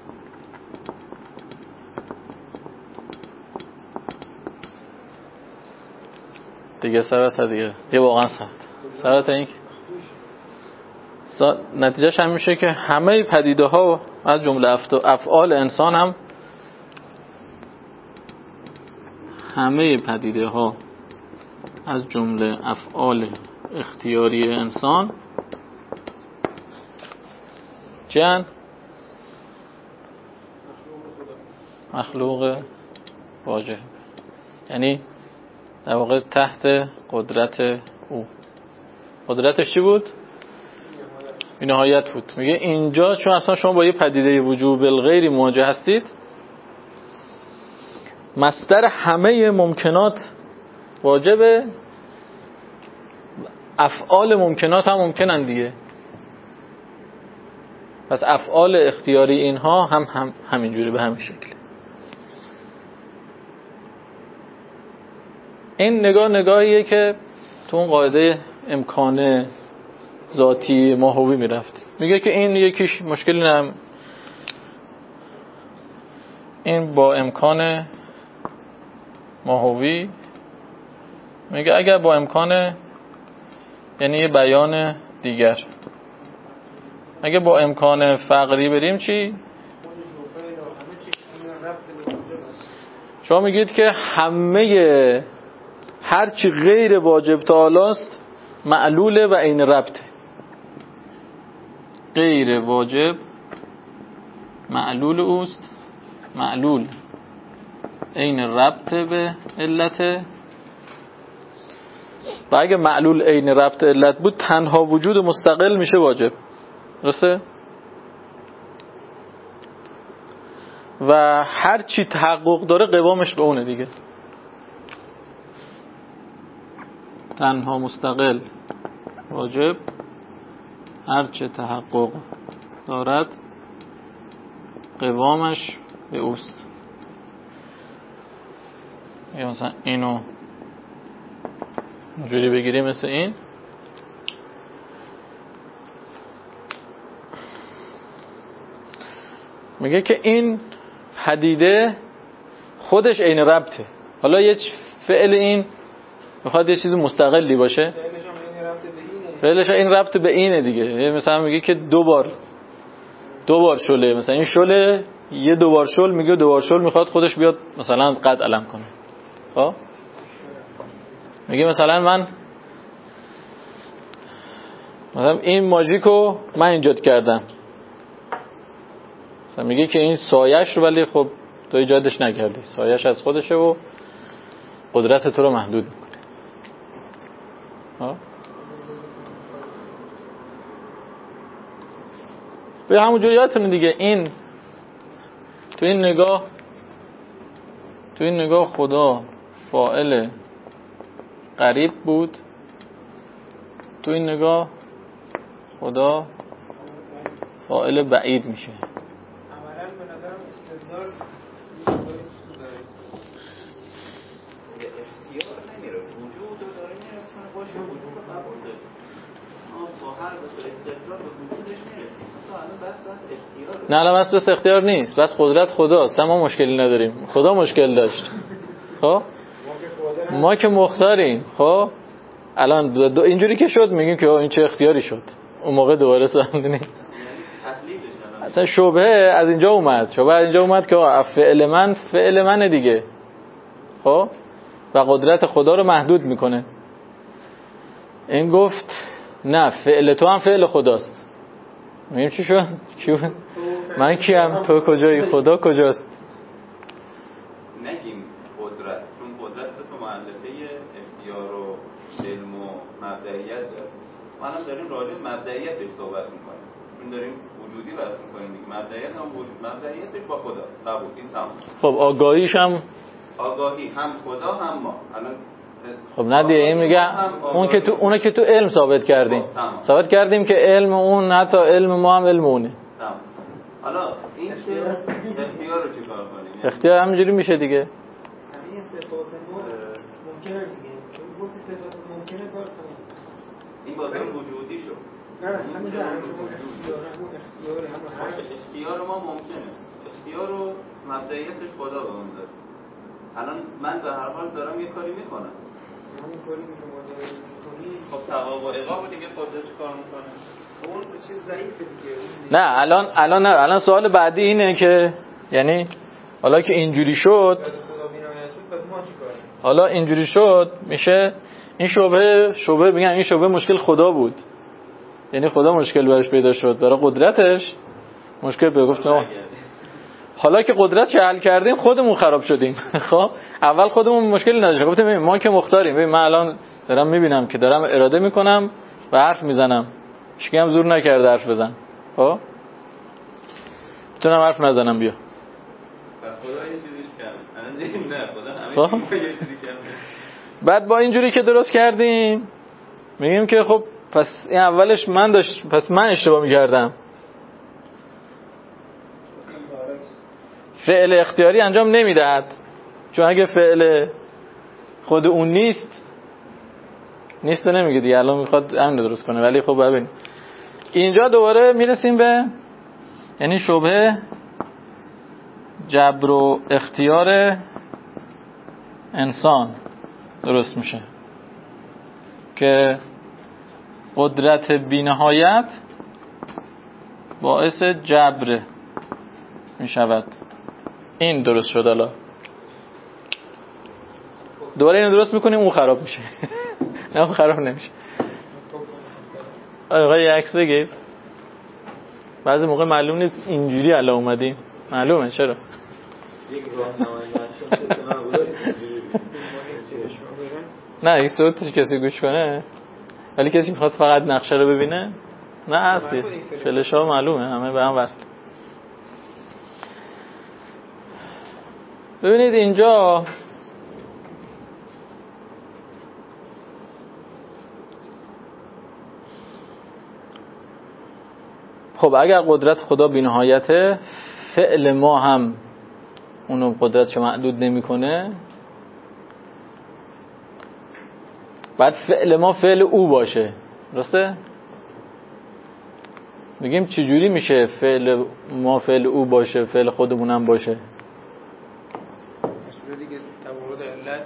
دیگه ثبت دیگه واقعا ثبت این نتیجهش هم میشه که همه پدیده ها از جمله افعال انسان هم همه پدیده ها از جمله افعال اختیاری انسان چند؟ مخلوق واجب، یعنی در واقع تحت قدرت او. قدرتش چی بود؟ بی‌نهایت بود. میگه اینجا چون اصلا شما با یه پدیده وجوب الغیری مواجه هستید، مصدر همه ممکنات واجبه، افعال ممکنات هم ممکنن دیگه. پس افعال اختیاری اینها هم همینجوری به همین شکل. این نگاهیه که تو اون قاعده امکان ذاتی ماهوی میرفت. میگه که این یکیش مشکلی نه، این با امکان ماهوی، میگه اگر با امکان، یعنی یه بیان دیگر، اگه با امکان فقری بریم چی؟ شما میگید که همه هرچی غیر واجب تعالی است معلوله و عین ربطه. غیر واجب معلول اوست، معلول عین ربط به علته. و اگه معلول عین ربط علت بود تنها وجود مستقل میشه واجب، درسته؟ و هر چی تحقق داره قوامش به اونه دیگه. تنها مستقل واجب هر چه تحقق دارد قوامش به اوست. یا مثلا اینو اینجوری بگیریم مثل این، میگه که این پدیده خودش عین ربطه. حالا یه فعل این میخواد یه چیز مستقلی باشه، فعلش این ربط به اینه دیگه. مثلا میگه که دو بار شله، مثلا این شله یه دوبار شل، میگه دوبار شل میخواد خودش بیاد مثلا قد علم کنه. خب میگه مثلا من مثلا این ماژیکو من ایجاد کردم، مثلا میگه که این سایش رو ولی خب تو ایجادش نکردی، سایش از خودشه و قدرت تو رو محدود میکنه. به همونجوری یادتونه دیگه، این تو این نگاه خدا فاعل قریب بود، تو این نگاه خدا فاعل بعید میشه. عملاً به نظرم استدلال اختیار نمیره، وجود رو داره نمیتونه باشه، وجود رو قبول داره. ما با هر استدلال به وجودش نرسیم. مثلا الان بس اختیار، نه الان بس اختیار نیست، بس قدرت خداست. ما مشکلی نداریم، خدا مشکل داشت. خب ما که مختاریم. خب الان اینجوری که شد میگیم که این چه اختیاری شد، اون موقع دوباره سندنی اصلا شبهه از اینجا اومد. که فعل من دیگه. خب و قدرت خدا رو محدود میکنه. این گفت نه، فعل تو هم فعل خداست. میگیم چی شد؟ من کیم؟ تو کجایی؟ خدا کجاست؟ نگیم قدرت، چون قدرت تو مؤلفه اختیار و علم و مبدئیت داره. ما الان داریم راجع به مبدئیتش صحبت میکنیم، چون داریم وجودی بحث میکنیم دیگه. مبدئیت هم وجود، مبدئیتش با خدا قبول، این تمام. خب آگاهیش هم آگاهی هم خدا هم ما. الان خب نه دیگه، این میگه اون که تو علم ثابت کردیم. ثابت کردیم که علم اون حتی علم ما هم علم اونه. حالا این اختیار رو چیکار کنیم؟ اختیار همینجوری میشه دیگه. همین صفات ما ممکنه دیگه. چون گفت صفات ممکنه کار کنه. این بازم وجودی شد. نه همین که اختیار ما ممکنه. اختیار رو مبدئیتش خدا به اون داره. الان من به هر حال دارم یه کاری میکنم. همون کاری که شما دارید میکنید خب ثواب و عقاب دیگه خودش کار میکنه. اون چیز ضعیفه دیگه. نه الان سوال بعدی اینه که یعنی حالا که اینجوری شد، خدا بی‌نهایت شد، پس ما چیکار؟ حالا اینجوری شد میشه این شبهه میگن این شبهه مشکل خدا بود، یعنی خدا مشکل براش پیدا شد، برای قدرتش مشکل پیدا گفت حالا که قدرت حل کردیم خودمون خراب شدیم. خب اول خودمون مشکلی نداشتیم، گفتیم ما که مختاریم، ببین من الان دارم میبینم که دارم اراده میکنم و حرف میزنم، هیچکی هم زور نکرده حرف بزن، خب میتونم حرف نزنم، بیا خدا یه چیزیش کرد، نه خدا همه چیزی یه چیزی کرد. بعد با اینجوری که درست کردیم میگیم که خب پس این اولش من داشت، پس من اشتباه میکردم، فعل اختیاری انجام نمیدهد، چون اگه فعل خود اون نیست نمیگه دیگه، الان میخواد همین درست کنه. ولی خب ببین اینجا دوباره میرسیم به یعنی شبهه جبر و اختیار انسان درست میشه که قدرت بی‌نهایت باعث جبر میشود. این درست شد، حالا دوباره اینو درست میکنیم اون خراب میشه. نه اون خراب نمیشه. آقا یه عکس بگیر. بعضی موقع معلوم نیست اینجوری الان اومدیم، معلومه چرا. یک راهنمایی نه این صوتش کسی گوش کنه، ولی کسی میخواد فقط نقشه رو ببینه نه اصلی فلش ها معلومه همه به هم وصل. ببینید اینجا خب اگر قدرت خدا بی‌نهایته، فعل ما هم اونو قدرتش محدود نمی‌کنه، بعد فعل ما فعل او باشه، درسته؟ میگیم چجوری میشه فعل ما فعل او باشه فعل خودمون هم باشه؟ دیگه توارد علت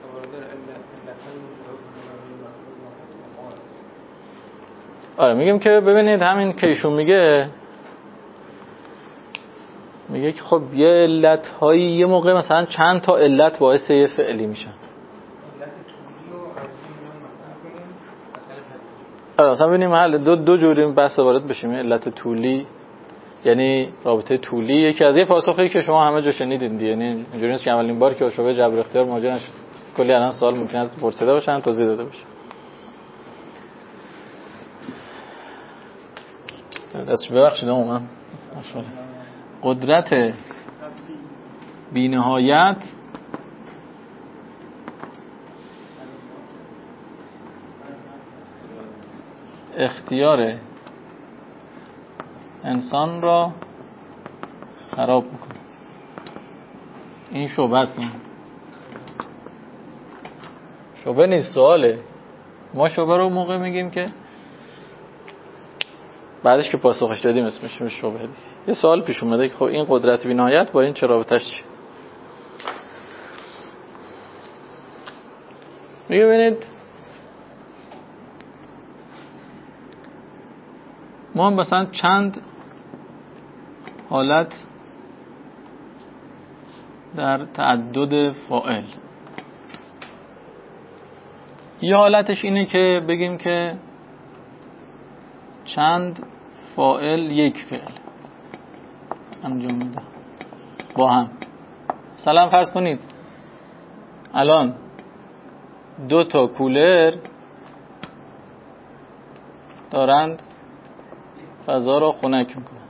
آره میگیم که ببینید همین که ایشون میگه که خب یه علت هایی یه موقع مثلا چند تا علت باعث یه فعلی میشن. آره مثلا ببینیم حل دو جوری بحث وارد بشیم. علت طولی یعنی رابطه طولی، یکی از یه پاسخی که شما همه جا شنیدین دیگه، یعنی اینجوری نیست که اولین بار که شبهه جبر اختیار مواجه نشد، کلی الان سوال ممکن است پرسیده باشن توضیح داده بشه. دست ببخشید من قدرت بی‌نهایت اختیار انسان را خراب میکنه. این شبهه است، شبهه نیست، سواله. ما شبهه رو موقع میگیم که بعدش که پاسخش دادیم اسمش شبهه دیگه. یه سوال پیش اومده که خب این قدرت بی‌نهایت با این چه رابطه‌اش چیه؟ ببینید ما مثلا چند حالت در تعدد فاعل، یه حالتش اینه که بگیم که چند فاعل یک فعل انجام میده با هم. مثلا فرض کنید الان 2 تا کولر دارند فضا را خنک میکنند.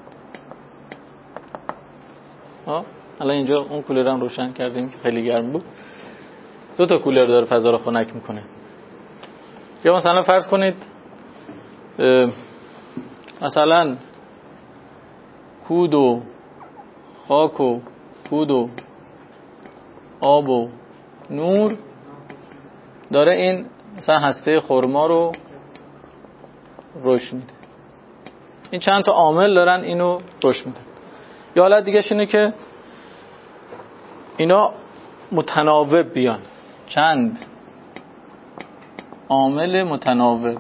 الان اینجا اون کولر هم روشن کردیم که خیلی گرم بود. 2 تا کولر داره فضا را خنک میکنه. یا مثلا فرض کنید مثلا کود و خاک و کود و آب و نور داره این مثلا هسته خرما رو رشد میده. این چند تا عامل دارن اینو رشد میده. یا حالت دیگه اینه که اینا متناوب بیان، چند عامل متناوب.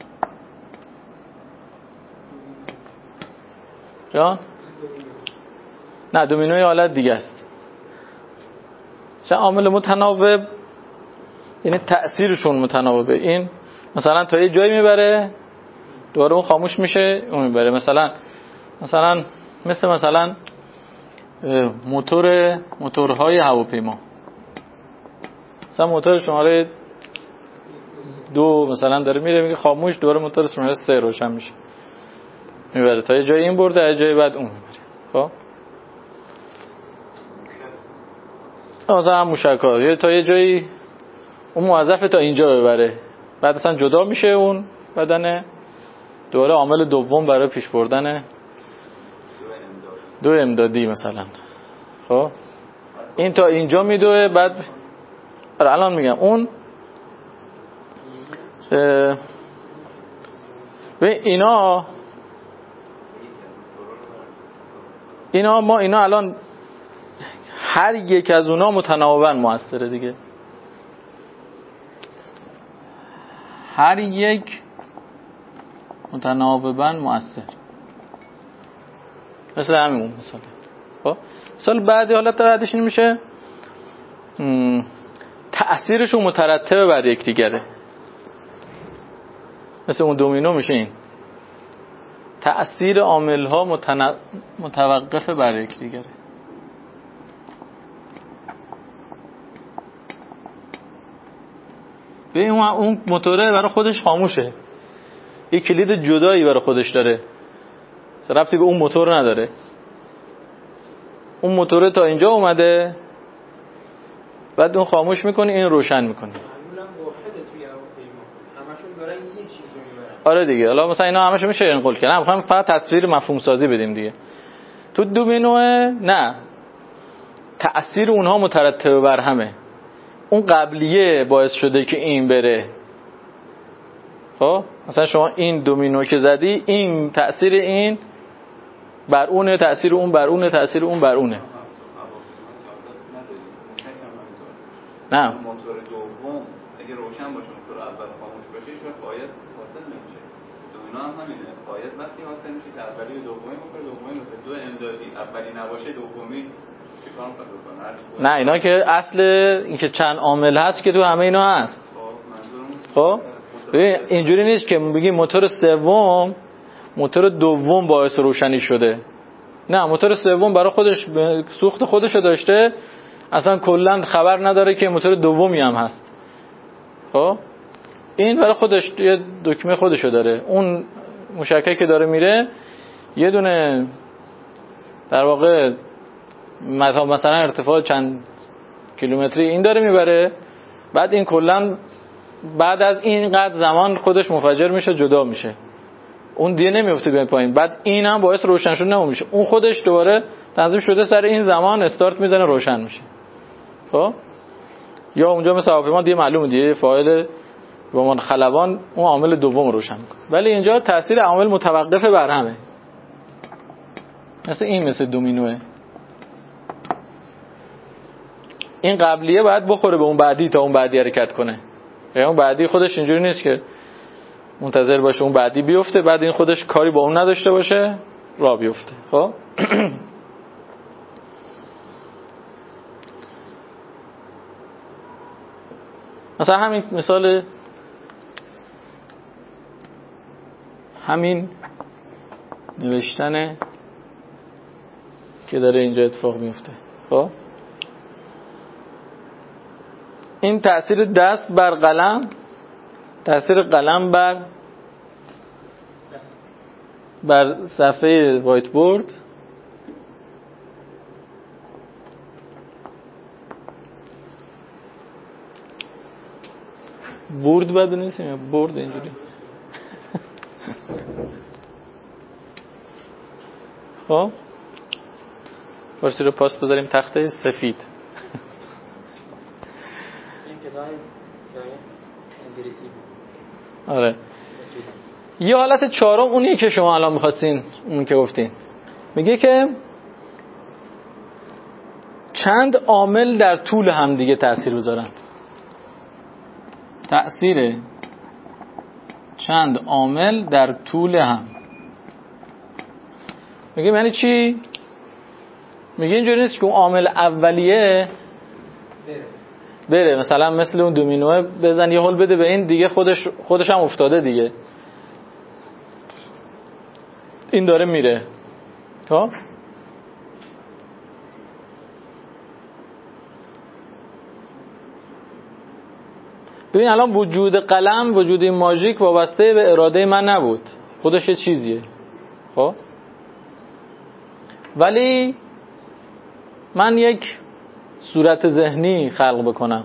جان؟ نه دومینوی حالت دیگه است. چند عامل متناوب یعنی تأثیرشون متناوبه. این مثلا تا یه جایی میبره دوباره اون خاموش میشه اون میبره. مثلا مثلا موتورهای هواپیما، مثلا موتور شماره 2 مثلا داره میره میگه خاموش، دوباره موتور شماره 3 روشن میشه میبره تا یه جایی این برده یه جایی بعد اون میبره. خب مثلا موشک‌ها یه تا یه جایی اون موظفه تا اینجا ببره، بعد اصلا جدا میشه اون بدنه، دوباره عامل دوم برای پیش بردن دو امدادی مثلا. خب این تا اینجا میدوه، بعد الان میگم اون به اینا الان هر یک از اونا متناوباً موثره دیگه. هر یک متناوباً موثر. مثل همین مثلا. خب مثال بعدی حالت بعدش این میشه تأثیرشون مترتب بر یکدیگره. مثل اون دومینو میشه این تأثیر عامل‌ها متوقف بر یکدیگره. به اون موتوره برای خودش خاموشه، یک کلید جدایی برای خودش داره، ربطی به اون موتور نداره. اون موتوره تا اینجا اومده، بعد اون خاموش میکنی این روشن میکنی. آره دیگه. حالا مثلا اینا همشو میشه انقل کنه. میخوام فقط تصویر مفهوم سازی بدیم دیگه. تو دومینوه نه، تأثیر اونها مترتب بر همه. اون قبلیه باعث شده که این بره. خب مثلا شما این دومینو که زدی، این تأثیر این بر اونه، تأثیر اون بر اونه، تأثیر اون بر اونه. نه موتور دوم اگه روشن باشه موتور اول خاموش باشه هیچ وقت فایز حاصل نمیشه. دومینو هم همینه، فایز وقتی حاصل میشه که اولی و دومی موتور دومی مثلا دو امدادی اولی نباشه دومی چیکار می‌کنه؟ نه اینا که اصل اینکه چند عامل هست که تو همه اینا هست. خب ببین اینجوری نیست که بگیم موتور سوم موتور دوم باعث روشنی شده. نه، موتور سوم برای خودش سوخت خودشو داشته، اصلا کلا خبر نداره که موتور دومی هم هست. خب این برای خودش یه دکمه خودشو داره. اون موشکی که داره میره یه دونه در واقع مثلا ارتفاع چند کیلومتری این داره میبره، بعد این کلا بعد از این قدر زمان خودش منفجر میشه، جدا میشه، اون دیگه نمیفته بیاد پایین. بعد این هم باعث روشن شدن نمیشه، اون خودش دوباره تنظیم شده سر این زمان استارت میزنه روشن میشه. خب یا اونجا مثلا هواپیما دیگه معلومه دیگه فاعل به عنوان خلبان اون عامل دوم روشن میکنه، ولی اینجا تاثیر عوامل متوقفه بر همه. مثل دومینوه. این قبلیه باید بخوره به اون بعدی تا اون بعدی حرکت کنه. اون بعدی خودش اینجوری نیست که منتظر باشه اون بعدی بیفته بعد این خودش کاری با اون نداشته باشه راه بیفته. خب مثلا همین مثال همین نوشتنه که داره اینجا اتفاق میفته. خب این تأثیر دست بر قلم، تأثیر قلم بر صفحه وایت بورد، بورد باید بنویسیم یا بورد اینجوری. خب فارسی رو پاس بذاریم تخته سفید. آره. یه حالت چهارم اونی که شما الان می‌خواستین اون که گفتین، میگه که چند عامل در طول هم دیگه تأثیر بذارن. تأثیر چند عامل در طول هم. میگه یعنی چی؟ میگه اینجوری نیست که اون عامل اولیه بره مثلا مثل اون دومینوه بزن یه هول بده به این دیگه خودش هم افتاده دیگه، این داره میره. خب ببین الان وجود قلم، وجود این ماژیک وابسته به اراده من نبود، خودش یه چیزیه. خب ولی من یک صورت ذهنی خلق بکنم،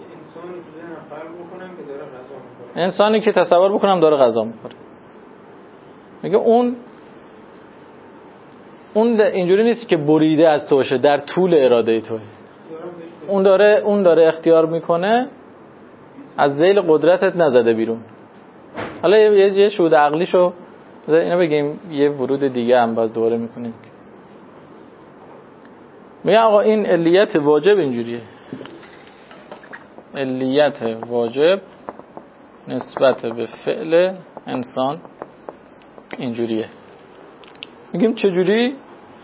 انسانی که تصور بکنم داره غذا میخوره، میگه اون اینجوری نیست که بریده از تو باشه، در طول اراده توه، اون داره اختیار میکنه، از ذیل قدرتت نزده بیرون. حالا یه شهود عقلیشو اینو بگیم، یه ورود دیگه هم باز دوباره میکنیم. میگه آقا این علیت واجب اینجوریه، علیت واجب نسبت به فعل انسان اینجوریه. میگیم چجوری؟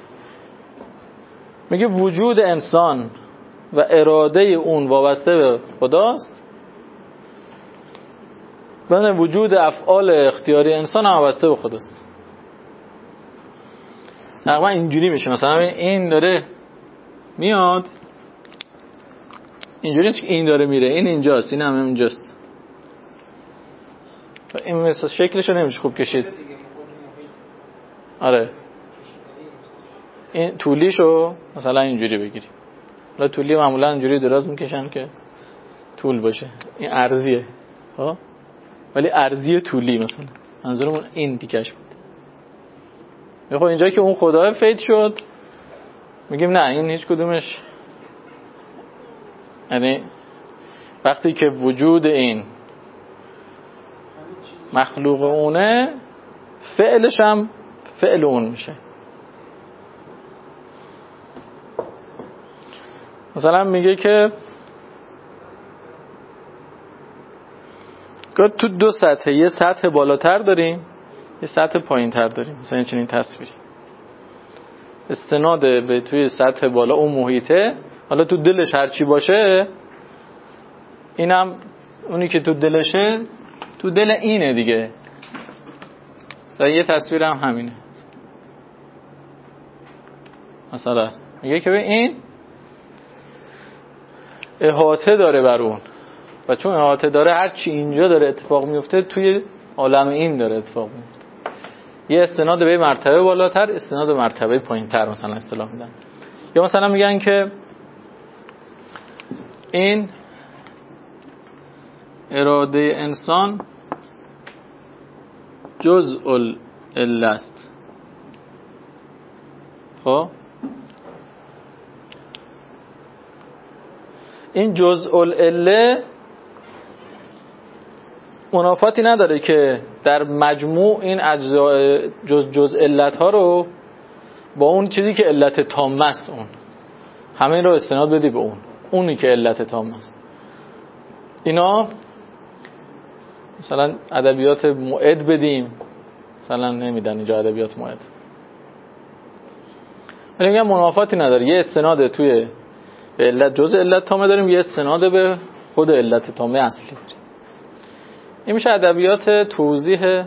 میگه وجود انسان و اراده اون وابسته به خداست، و وجود افعال اختیاری انسان هم وابسته به خداست. تقریبا اینجوری میشه، مثلا این داره میاد اینجوری نیست که این داره میره، این اینجاست، این هم اینجاست. این مثلا شکلشو نمیشه خوب کشید. آره این طولیشو مثلا اینجوری بگیریم، حالا طولی معمولا اینجوری دراز میکشن که طول باشه، این عرضیه ها، ولی عرضی طولی مثلا منظورمون این دیکش بود. خب اینجا که اون خدای فید شد میگیم نه این هیچ کدومش، یعنی وقتی که وجود این مخلوق اونه، فعلش هم فعل اون میشه. مثلا میگه که تو دو سطح، یه سطح بالاتر داریم یه سطح پایین تر داریم. مثلا چنین تصویری استناد به توی سطح بالا اون محیطه، حالا تو دلش هرچی باشه اینم اونی که تو دلشه تو دل اینه دیگه. مثلا یه تصویر هم همینه، مثلا میگه که این احاطه داره بر اون، و چون احاطه داره هر چی اینجا داره اتفاق میفته توی عالم این داره اتفاق میفته. یه استناد به مرتبه بالاتر، استناد به مرتبه پایینتر مثلا اصطلاح میدن. یا مثلا میگن که این اراده انسان جزء العله است. خب این جزء العله منافاتی نداره که در مجموع این اجزاء جزء علت ها رو با اون چیزی که علت تامه است اون همه رو استناد بدی به اونی که علت تامه است. اینا مثلا ادبیات موعد بدیم، مثلا نمیدن اینجا ادبیات موعد، ولی میگم منافاتی نداره. یه استناد توی به علت جزء علت تامه داریم، یه استناد به خود علت تامه اصلی داریم. این میشه ادبیات توضیح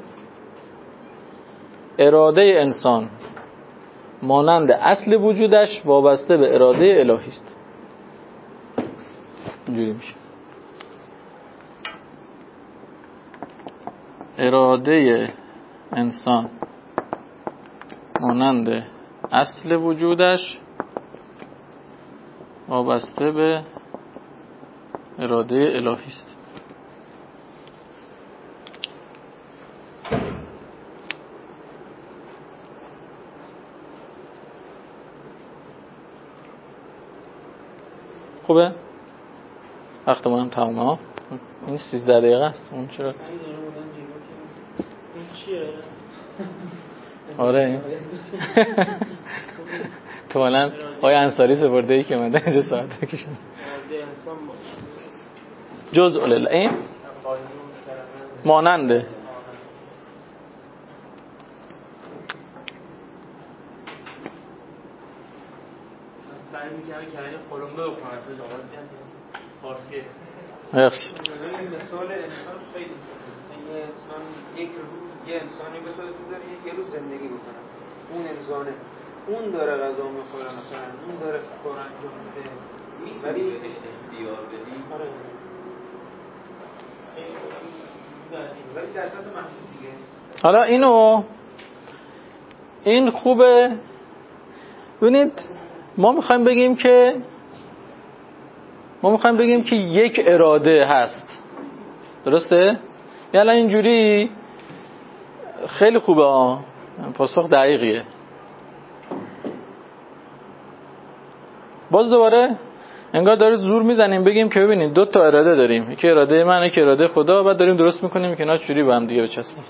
اراده انسان مانند اصل وجودش وابسته به اراده الهی است. اینجوری میشه اراده انسان مانند اصل وجودش وابسته به اراده الهی است. خوبه؟ وقتمون هم تمومه ها. این 13 دقیقه است. اون چرا؟ آره تو الان آیا انصاری سپرده ای که من در اینجا ساعته کشن جزء العله این ماننده سعی می‌کنم که این قلمبه بخونم بخشید. مثال انسان خیلی یه انسان یک روز یه انسانی بسازه داره یه روز زندگی بکنه، اون انسانه، اون داره غذا میخوره مثلا، اون داره کار انجام میده، ولی بهش اختیار بدی ولی در سطح محدود دیگه. حالا این خوبه. ببینید ما میخوایم بگیم که یک اراده هست، درسته؟ یعنی اینجوری خیلی خوبه پاسخ دقیقیه. باز دوباره انگار داره زور میزنیم بگیم که ببینید دو تا اراده داریم، یکی اراده من، یکی اراده خدا، بعد داریم درست میکنیم که اینا چجوری با هم دیگه بچسبن.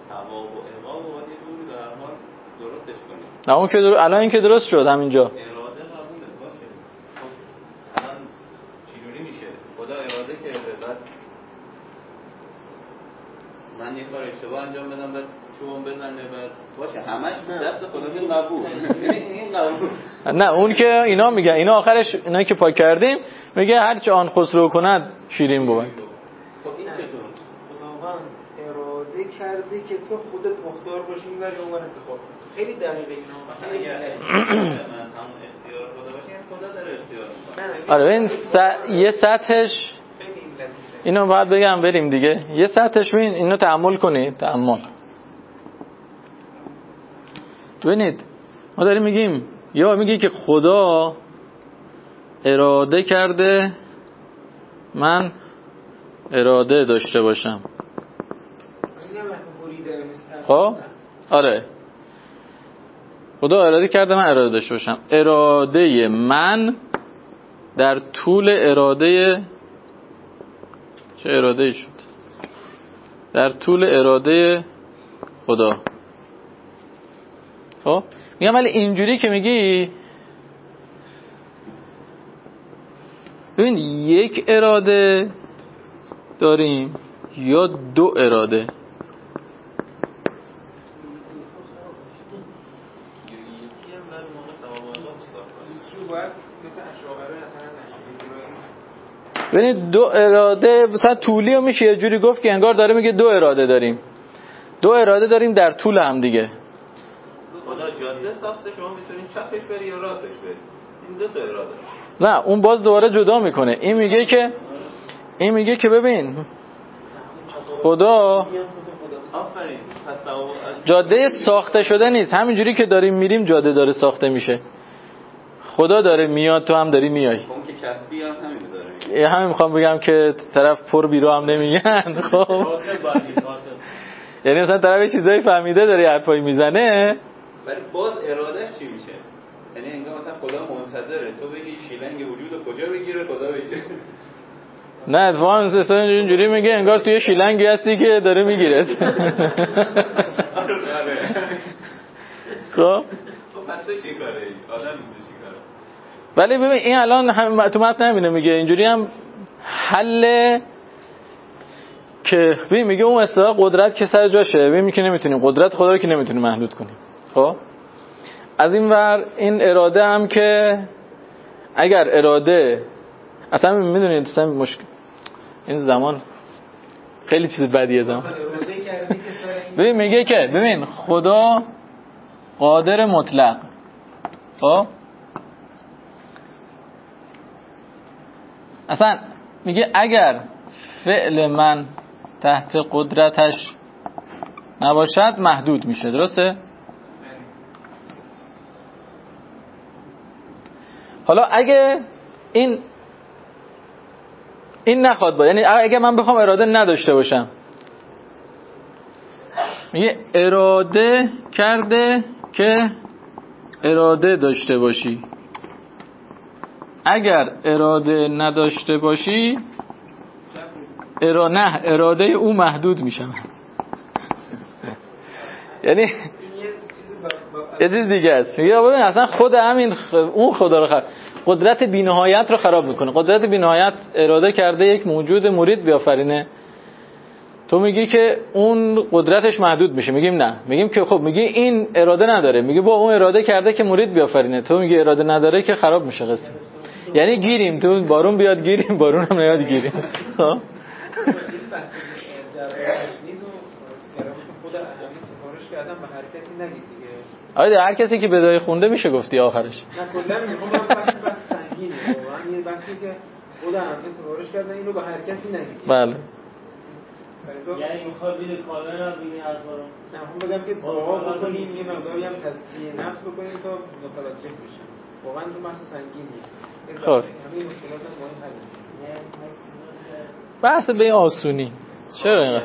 نه اون که الان این که درست شد همینجا. اراده باشه. الان چجوری میشه؟ خدا اراده کرده بعد من یه کار اشتباه انجام بدم بعد چوبم بزنه بعد باشه همش دست خدا قبول. این قبول. نه اون که اینا میگن، اینا آخرش اینا که پاک کردیم میگه هر چه آن خسرو کند شیرین بود. خب این چطور؟ خداوند اراده کرده که تو خودت مختار باشی و اون انتخاب کنی. خیلی دقیقه اینا. اگر من همون اختیار خدا باشه خدا داره اختیار میکنه. آره این یه سطحش اینو باید بگم بریم دیگه. یه سطحش ببین اینو تأمل کنید، تأمل. ببینید ما داریم میگیم یا میگی که خدا اراده کرده من اراده داشته باشم. خب آره خدا اراده کرده من اراده داشته باشم. اراده من در طول اراده چه اراده شد؟ در طول اراده خدا. خب میگم ولی اینجوری که میگی ببین یک اراده داریم یا دو اراده. ببینید دو اراده مثلا طولی رو میشه یه جوری گفت که انگار داره میگه دو اراده داریم، دو اراده داریم در طول هم دیگه. خدا جاده ساخته شما میتونید چپش بری یا راستش بری، این دو تا اراده. نه اون باز دوباره جدا میکنه. این میگه که ببین خدا جاده ساخته شده نیست، همینجوری که داریم میریم جاده داره ساخته میشه. خدا داره میاد تو هم داری میای. اون که کسبی هم همین داره. همین میخوام بگم که طرف پر بیرو هم نمیگن. خب یعنی مثلا طرف یه چیزایی فهمیده داره حرفایی میزنه ولی باز ارادهش چی میشه؟ یعنی انگار مثلا خدا منتظره تو بگی شیلنگ وجود کجا بگیره خدا بگیره. نه اتفاقا اصلا اینجوری میگه انگار توی شیلنگی هستی که داره میگیره. خب پس تو چی کاره ای؟ آدم میشه چی کاره؟ ولی ببین این الان تو متن نمینه میگه اینجوری هم حل که ببین میگه اون اصطلاح قدرت که سر جاشه. ببین که نمیتونیم قدرت خدا رو که نمیتونیم محدود کنیم. خب از این ور این اراده هم که اگر اراده اصلا میدونید اصلا مشکل این زمان خیلی چیز بدیه زمان. ببین میگه که ببین خدا قادر مطلق. خب اصلا میگه اگر فعل من تحت قدرتش نباشد محدود میشه. درسته؟ حالا اگه این نخواد باید، یعنی اگه من بخوام اراده نداشته باشم، میگه اراده کرده که اراده داشته باشی. اگر اراده نداشته باشی نه اراده او محدود میشه. یعنی یه چیز دیگه است. میگه ببین اصلا خود همین اون خدا رو قدرت بی‌نهایت رو خراب میکنه. قدرت بی‌نهایت اراده کرده یک موجود مرید بیافرینه، تو میگی که اون قدرتش محدود میشه. میگیم نه، میگیم که خب میگی این اراده نداره، میگه با اون اراده کرده که مرید بیافرینه، تو میگی اراده نداره که خراب میشه قصه. یعنی گیریم تو بارون بیاد گیریم بارون هم نیاد گیریم. ها خود همین سفارش کردم به هر کسی نگید دیگه. آره هر کسی که بدای خونده میشه گفتی آخرش. نه کلا میخوام بحث سنگینه واقعا یه بحثی که خود همین سفارش کردن اینو به هر کسی نگید. بله. یعنی میخواد بگه کاملا هم بگه حرفا رو. نه هم بگم که دعا بکنیم یه مقداری هم تزکیه نفس بکنیم تا متوجه بشیم. واقعا تو بحث سنگینیه. خب همین مشکلات هم مهم هست. بحث به این آسونی چرا اینقدر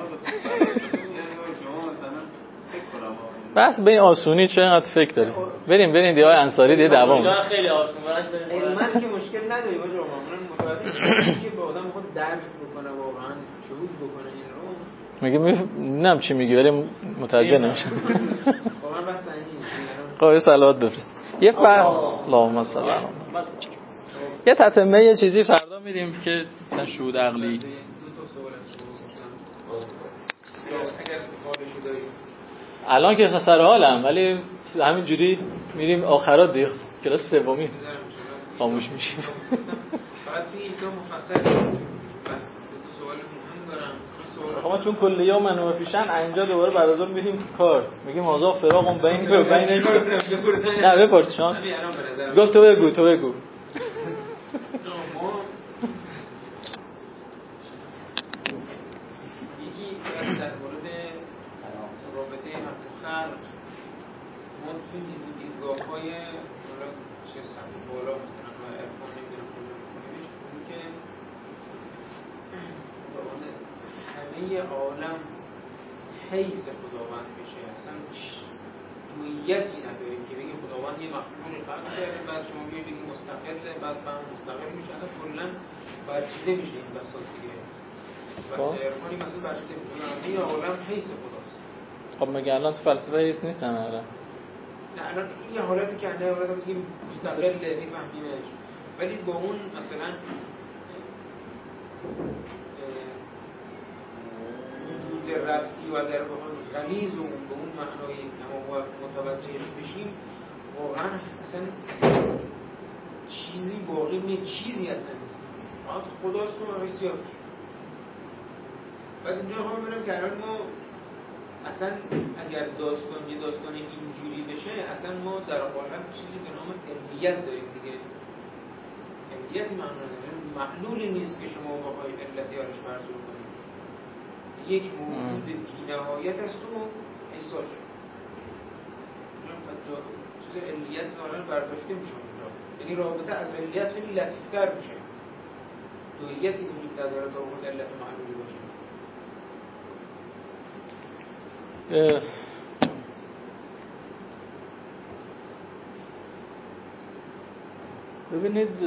بحث به این آسونی چرا اینقدر فکر داری؟ بریم دیگه آقای انصاری دیگه دوام خیلی آسون علما که مشکل نداریم آقا من متوجه که با آدم خود درک بکنه واقعا شهود بکنه این رو میگه نمیدونم چی میگی ولی متوجه نمیشم. واقعا بس سنگینه. قابل صلوات بفرست. یه اللهم صل علی محمد. یه تتمه یه چیزی فردا میریم که مثلا شهود عقلی. دو تا سوال از شما اگر حالشو دارید الان که سر حالم ولی همین جوری میریم آخرات دیگه کلاس سومی خاموش میشیم. فقط اینجا مفصل سوال مهم دارم. ما چون کلیه منو پیشن اینجا دوباره بعد از اون میریم کار میگیم آزا فراغم بین و بین نه بپرس شما گفت تو بگو در مورد رابطه حق و خلق ما توی دیدگاه‌های چه سمت بالا مثلا ما ارفان نمیدونم کنیمش اون که همه عالم حیث خداوند بشه اصلا دویتی نداریم که بگیم خداوند یه مخلوق خلق کرده بعد شما بگید مستقله بعد فهم مستقل میشه اصلا کلا برچیده میشه این بساط دیگه بس ارفانی مثلا برچیده میشه همه عالم حیث خداست. خب مگه الان تو فلسفه حیث نیستن الان؟ نه الان این حالتی که الان حالت میگیم مستقله میفهمیمش ولی با اون مثلا وجود ربطی و در واقع غلیظ و به اون معنای ما متوجهش بشیم واقعا اصلا چیزی باقی نیست چیزی اصلا نیست فقط خداست و بسیار بعد اینجا خواهم برم که الان ما اصلا اگر یه داستان اینجوری بشه اصلا ما در عالم چیزی به نام علیت داریم دیگه. علیتی معنی نداره معلولی نیست که شما بخواهی علتی هارش برسول کنید یک موجود بی‌نهایت است و احساس چیز علیت دارن برداشته میشه اونجا یعنی رابطه از علیت خیلی لطیفتر میشه دویتی وجود نداره تا اون علت معلولی باشه. ببینید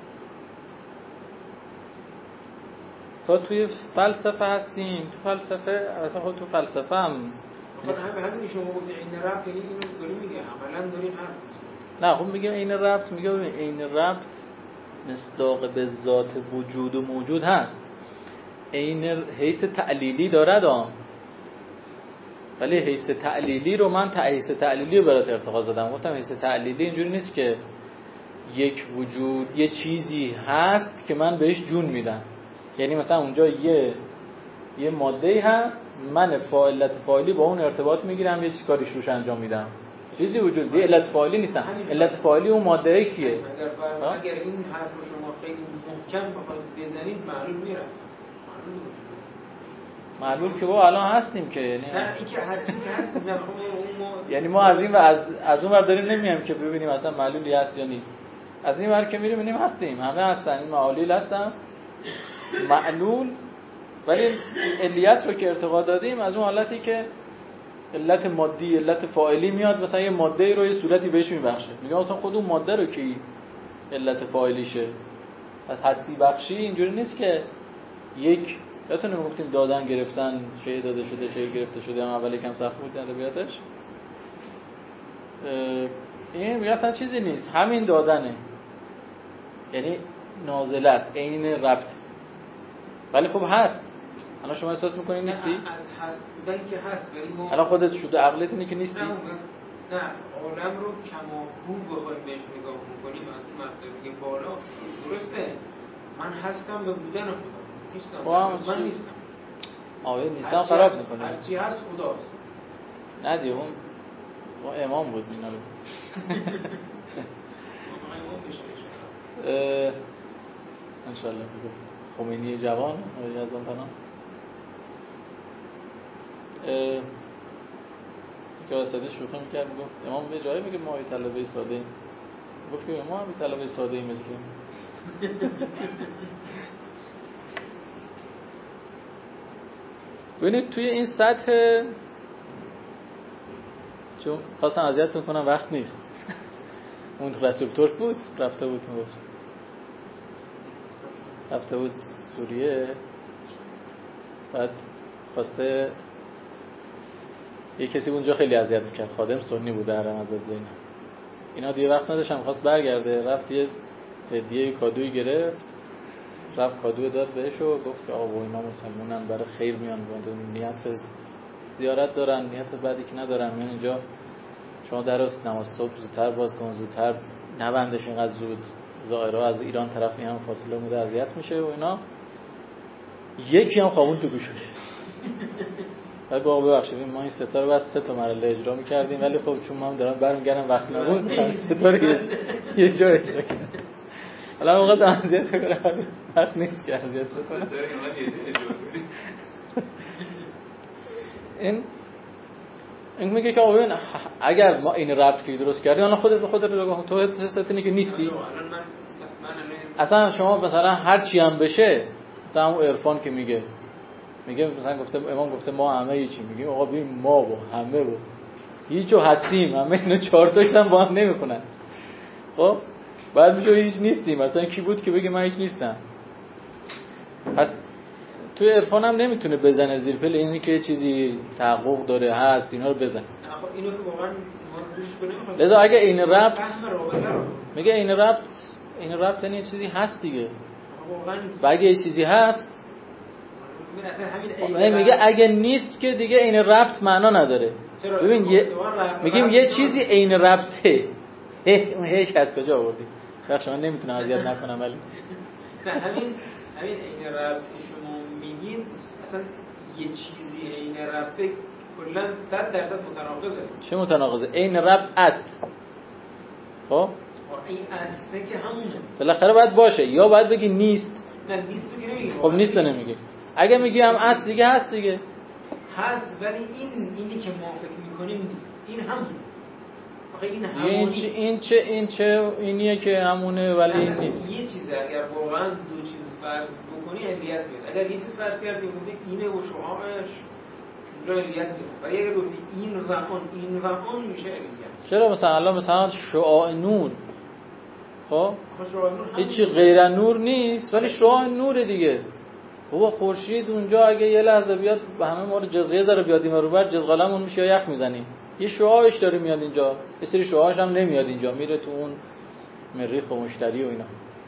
تا توی فلسفه هستیم تو فلسفه البته خود تو فلسفه هم همین شما بودین این ربط یعنی اینو داریم میگه عملا داریم حرف نه خب میگه این ربط میگه ببین این ربط مصداق به ذات وجود و موجود هست این حیث تعلیلی داره ولی حیث تعلیلی رو من حیث تعلیلی رو برات ارتقا زدم گفتم حیث تعلیلی اینجوری نیست که یک وجود یه چیزی هست که من بهش جون میدم یعنی مثلا اونجا یه ماده‌ای هست من فاعلیت فاعلی با اون ارتباط میگیرم یه کاریش روش انجام میدم چیزی وجود یه علت فاعلی نیستم علت فاعلی اون ماده‌ای کیه اگر این حرف رو شما خیلی محکم بخواید بزنید معلول میرسه معلول که با الان هستیم که یعنی نه این که هستیم نه یعنی ما از این و از اون ور داریم نمیایم که ببینیم اصلا معلولی هست یا نیست از این ور که میریم ببینیم هستیم همه هستن این معالل هستن معلول ولی علیت رو که ارتقا دادیم از اون حالتی که علت مادی علت فاعلی میاد مثلا یه ماده رو یه صورتی بهش میبخشه میگه مثلا خود اون ماده رو کی علت فاعلیشه پس هستی بخشی اینجوری نیست که یک یادتونه میگفتیم دادن گرفتن شی داده شده شی گرفته شده هم اول یکم سخت بود ادبیاتش این میگه اصلا چیزی نیست همین دادنه یعنی نازله است عین ربط ولی خب هست الان شما احساس میکنید نیستی؟ از هست بودن که هست ولی ما الان خودت شده عقلت اینه که نیستی؟ نه عالم رو کماهو بخوایم بهش نگاه میکنیم از اون مرتبه بالا درسته من هستم به بودن خدا نیستم من نیستم آیه نیستم خراب میکنه هرچی هست خداست ندی اون امام بود اینا رو انشالله خمینی جوان از اون پناه که واسطه شوخی میکرد گفت امام به جایی میگه ما طلبه ساده ایم گفت که ما هم طلبه ساده ایم مثلیم ببینید توی این سطح چون خواستم اذیتتون کنم وقت نیست اون رسول ترک بود رفته بود میگفت رفته بود سوریه بعد خواسته یه کسی اونجا خیلی اذیت میکرد خادم سنی بود در حضرت زینب اینا دیگه وقت نداشتن خواست برگرده رفت یه هدیه کادویی گرفت رفت کادو داد بهش و گفت که آقا اینا مسلمونن برای خیر میان نیت زیارت دارن نیت بعدی که ندارن میان اینجا شما درست نماز صبح زودتر باز کن زودتر نبندش اینقدر زود زائرها از ایران طرفی هم فاصله مونده اذیت میشه و اینا یکی هم خوابون تو گوشش بعد بابا ببخشید ما این ستا رو بس 3 تا مرحله اجرا می‌کردیم ولی خب چون ما هم دارم برمیگردم وقت نبود ستا رو یه جا اجرا کردم حالا موقع اذیت کنم وقت نیست که اذیت کنم این میگه که آقا اگر ما این ربط که درست کردیم الان خودت به خودت نگاه تو حست اینه که نیستی اصلا شما مثلا هر چی هم بشه مثلا اون عرفان که میگه مثلا گفته امام گفته ما همه چی میگیم آقا ببین ما با همه رو هیچو هستیم همه اینا 4 تاش هم با هم نمیخونن خب بعد میشه هیچ نیستیم مثلا کی بود که بگه من هیچ نیستم پس توی عرفان هم نمیتونه بزنه زیر پل اینی که چیزی تحقق داره هست اینا رو بزنه اینو که واقعا لذا اگه این ربط میگه این ربط یعنی چیزی هست دیگه و اگه یه چیزی هست میگه اگه نیست که دیگه این ربط معنا نداره ببین میگیم یه چیزی این ربطه اون هیچ از کجا آوردی بخش من نمیتونم اذیت نکنم ولی همین این ربط که شما میگین اصلا یه چیزی این ربطه کلا 100% متناقضه چه متناقضه این ربط است خب این استه که همونه بالاخره باید باشه یا باید بگی نیست نه نیست که نمیگی خب نیست نمیگی اگه میگی هم است دیگه هست دیگه هست ولی اینی که ما فکر میکنیم نیست این همونه آخه این همونه اینیه که همونه ولی این نیست یه چیزه اگر واقعا 2 چیز فرض بکنی علیت میاد اگر یه چیز فرض کردیم اینه و شعاعش اونجا علیت میاد ولی اگر گفتی این و اون میشه علیت چرا مثلا شعاع نور خب هیچی غیر نور نیست ولی شعاع نور دیگه بابا خورشید اونجا اگه یه لحظه بیاد به همه ما رو جزیه ذره بیاد این رو بر جزغلمون میشه یا یخ میزنیم یه شعاعش داره میاد اینجا یه سری شعاعش هم نمیاد اینجا میره تو اون مریخ و مشتری و اینا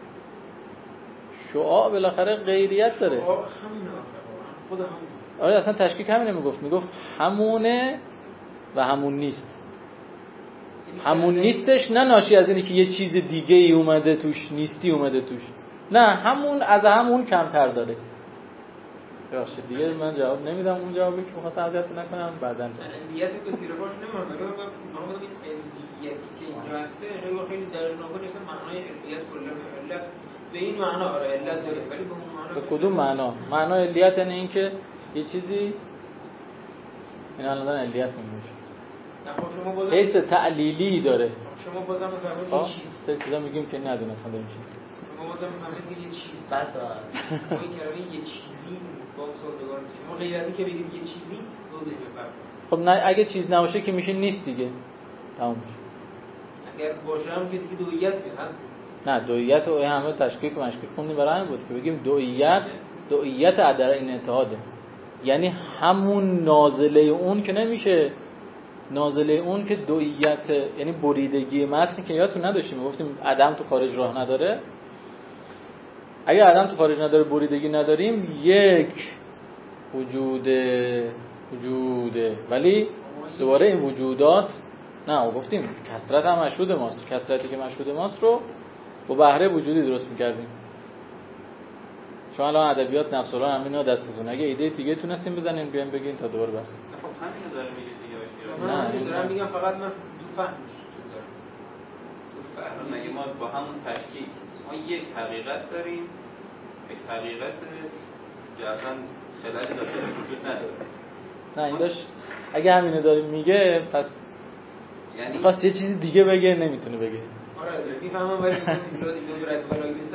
شعاع بالاخره غیریت داره خود آره اصلا تشکیک همینه میگفت همونه و همون نیست همون نیستش نه ناشی از اینه که یه چیز دیگه ای اومده توش نیستی اومده توش نه همون از همون کمتر داره ببخشید دیگه من جواب نمیدم اون جوابی که می‌خواستم اذیت نکنم بعداً علیتی که زیر باش نمی‌رم اگر من این علیتی که اینجا هسته خیلی دقیق نکنه معنای علیت کلا علت به این معنا آره علت داره ولی به اون معنا به کدوم معنا معنای علیت یعنی این که یه چیزی این الان علیت میشه شما بازم حس تعلیلی داره شما بازم مثلا یه چیزا میگیم که ندونه اصلا نمیشه شما بازم مثلا یه چیز بس این کلمه یه چیزی با سازگار میشه شما غیر از این که بگید یه چیزی توضیح بفرمایید خب نه اگه چیز نباشه که میشه نیست دیگه تموم میشه اگر باشه هم که دیگه دوئیت هست نه دوئیت و همه تشکیک و مشکیک خوندیم برای همین بود که بگیم دوئیت عدل این اتحاده یعنی همون نازله اون که نمیشه نازله اون که دوئیت یعنی بریدگی متن که یادتون نداشتیم گفتیم عدم تو خارج راه نداره اگه عدم تو خارج نداره بریدگی نداریم یک وجوده ولی دوباره این وجودات نه گفتیم کثرت هم مشهود ماست، کثرتی که مشهود ماست رو با بهره وجودی درست می‌کردیم. شما الان ادبیات نفس الان همینا دستتون، اگه ایده دیگه تونستین بزنین بیاین بگین تا دوباره بس. خب همین داره میگه دیگه. نه دارم میگم فقط من تو فهمش تو فهم مگه ما با همون تشکیل ما یک حقیقت داریم، یک حقیقت که اصلا خلالی داشته وجود نداره. نه این داشت اگه همینو داره میگه پس یعنی می‌خواست یه چیزی دیگه بگه نمیتونه بگه. آره میفهمم ولی دیگه برای بالاگیست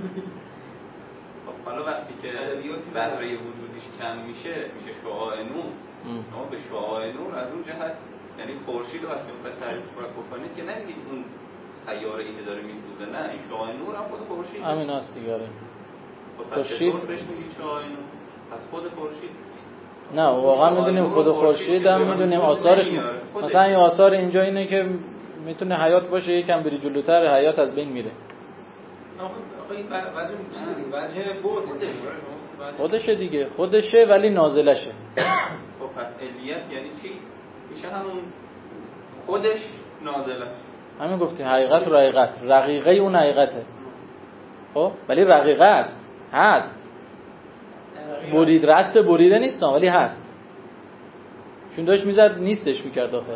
حالا وقتی که بهره وجودیش کم میشه شعاع نور. شما به شعاع نور از اون جهت یعنی خورشید رو وقتی میخواید تعریف بکنید که نمیگید اون سیاره‌ای که داره میسوزه، نه این شعاع نور هم خود خورشید همین است دیگه. خورشید بهش میگید شعاع نور، پس خود خورشید نه واقعا میدونیم خود خورشید هم میدونیم آثارش مثلا این آثار اینجا اینه که میتونه حیات باشه، یکم بری جلوتر حیات از بین میره. خودشه دیگه، خودشه ولی نازلشه. خب پس علیت یعنی چی؟ میشه همون خودش نازله. همین گفتیم حقیقت و رقیقت، رقیقه اون حقیقته. خب ولی رقیقه است، هست. برید رست بریده نیست ولی هست. چون داشت میزد نیستش میکرد آخر.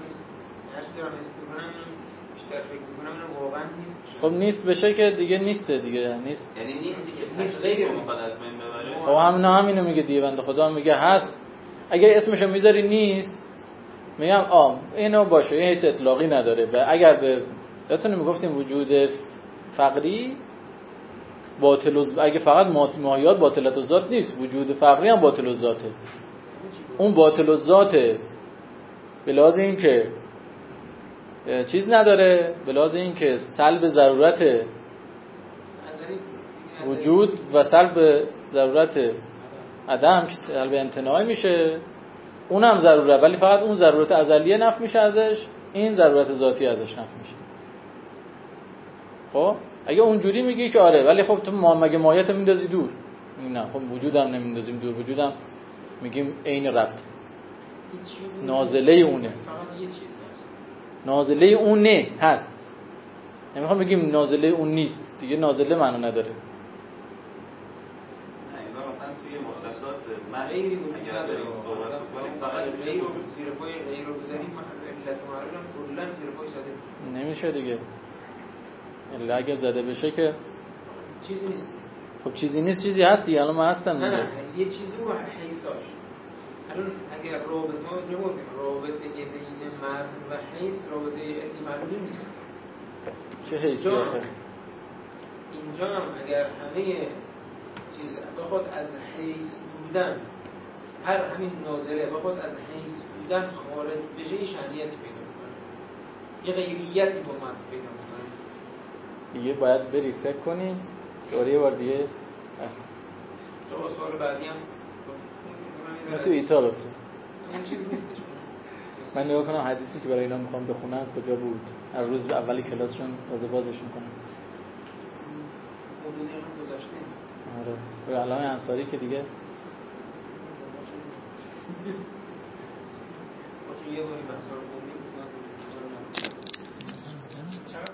خب نیست بشه که دیگه نیسته دیگه، نیست. یعنی نیست دیگه، تشریح میخواد از بین ببره. خب همینو میگه دیگه، بنده خدا میگه هست. اگه اسمشو میذاری نیست میگم اینو باشه، این حیث اطلاقی نداره. و اگر به یادتونه میگفتیم وجود فقری باطل اگه فقط ماهیات باطلت الذات نیست، وجود فقری هم باطل الذاته. اون باطل الذاته به لحاظ این که چیز نداره، به لحاظ این که سلب ضرورت وجود و سلب ضرورت عدم که سلب امتناعی میشه، اونم ضروره ولی فقط اون ضرورت ازلیه نفی میشه ازش، این ضرورت ذاتی ازش نفی میشه. خب اگه اونجوری میگی که آره ولی خب تو مگه ماهیت میندازی دور؟ نه خب وجودم نمیندازیم دور، وجودم میگیم عین ربط، نازله اونه، نازله اونه هست. نمیخوام بگیم نازله اون نیست دیگه، نازله معنا نداره. مثلا توی مختصات غیری اگر داریم صحبت بکنیم فقط غیر رو زیر پای غیر رو بزنیم علت و معلول هم کلا زیر پای زده نمیشه دیگه. الا اگه زده بشه که چیزی نیست. خب چیزی نیست، چیزی هست دیگه. الان من هستم دیگه. نه یه چیزی رو حیثاش. الان اگر رابطه ما نمیگیم رابطه بین مرد و حیث رابطه علمی معلولی نیست. چه حیثی آخه؟ اینجا هم اگر همه چیز بخواد از حیث بودن، هر همین نازله بخواد از حیث بودن خارج بشه یه شأنیت پیدا میکنه، یه غیریتی با محض پیدا میکنه. دیگه باید بری فکر کنی دوباره یه بار دیگه هست. تو سوال بعدی هم تو ایتا بفرست. این چیز نیستش. من نگاه کنم حدیثی که برای اینا میخوام بخونم کجا بود. از روز اولی کلاسشون تازه بازش میکنم. حدودی هم گذاشته. آره. به علامه انصاری که دیگه باشه یه باری بحثا رو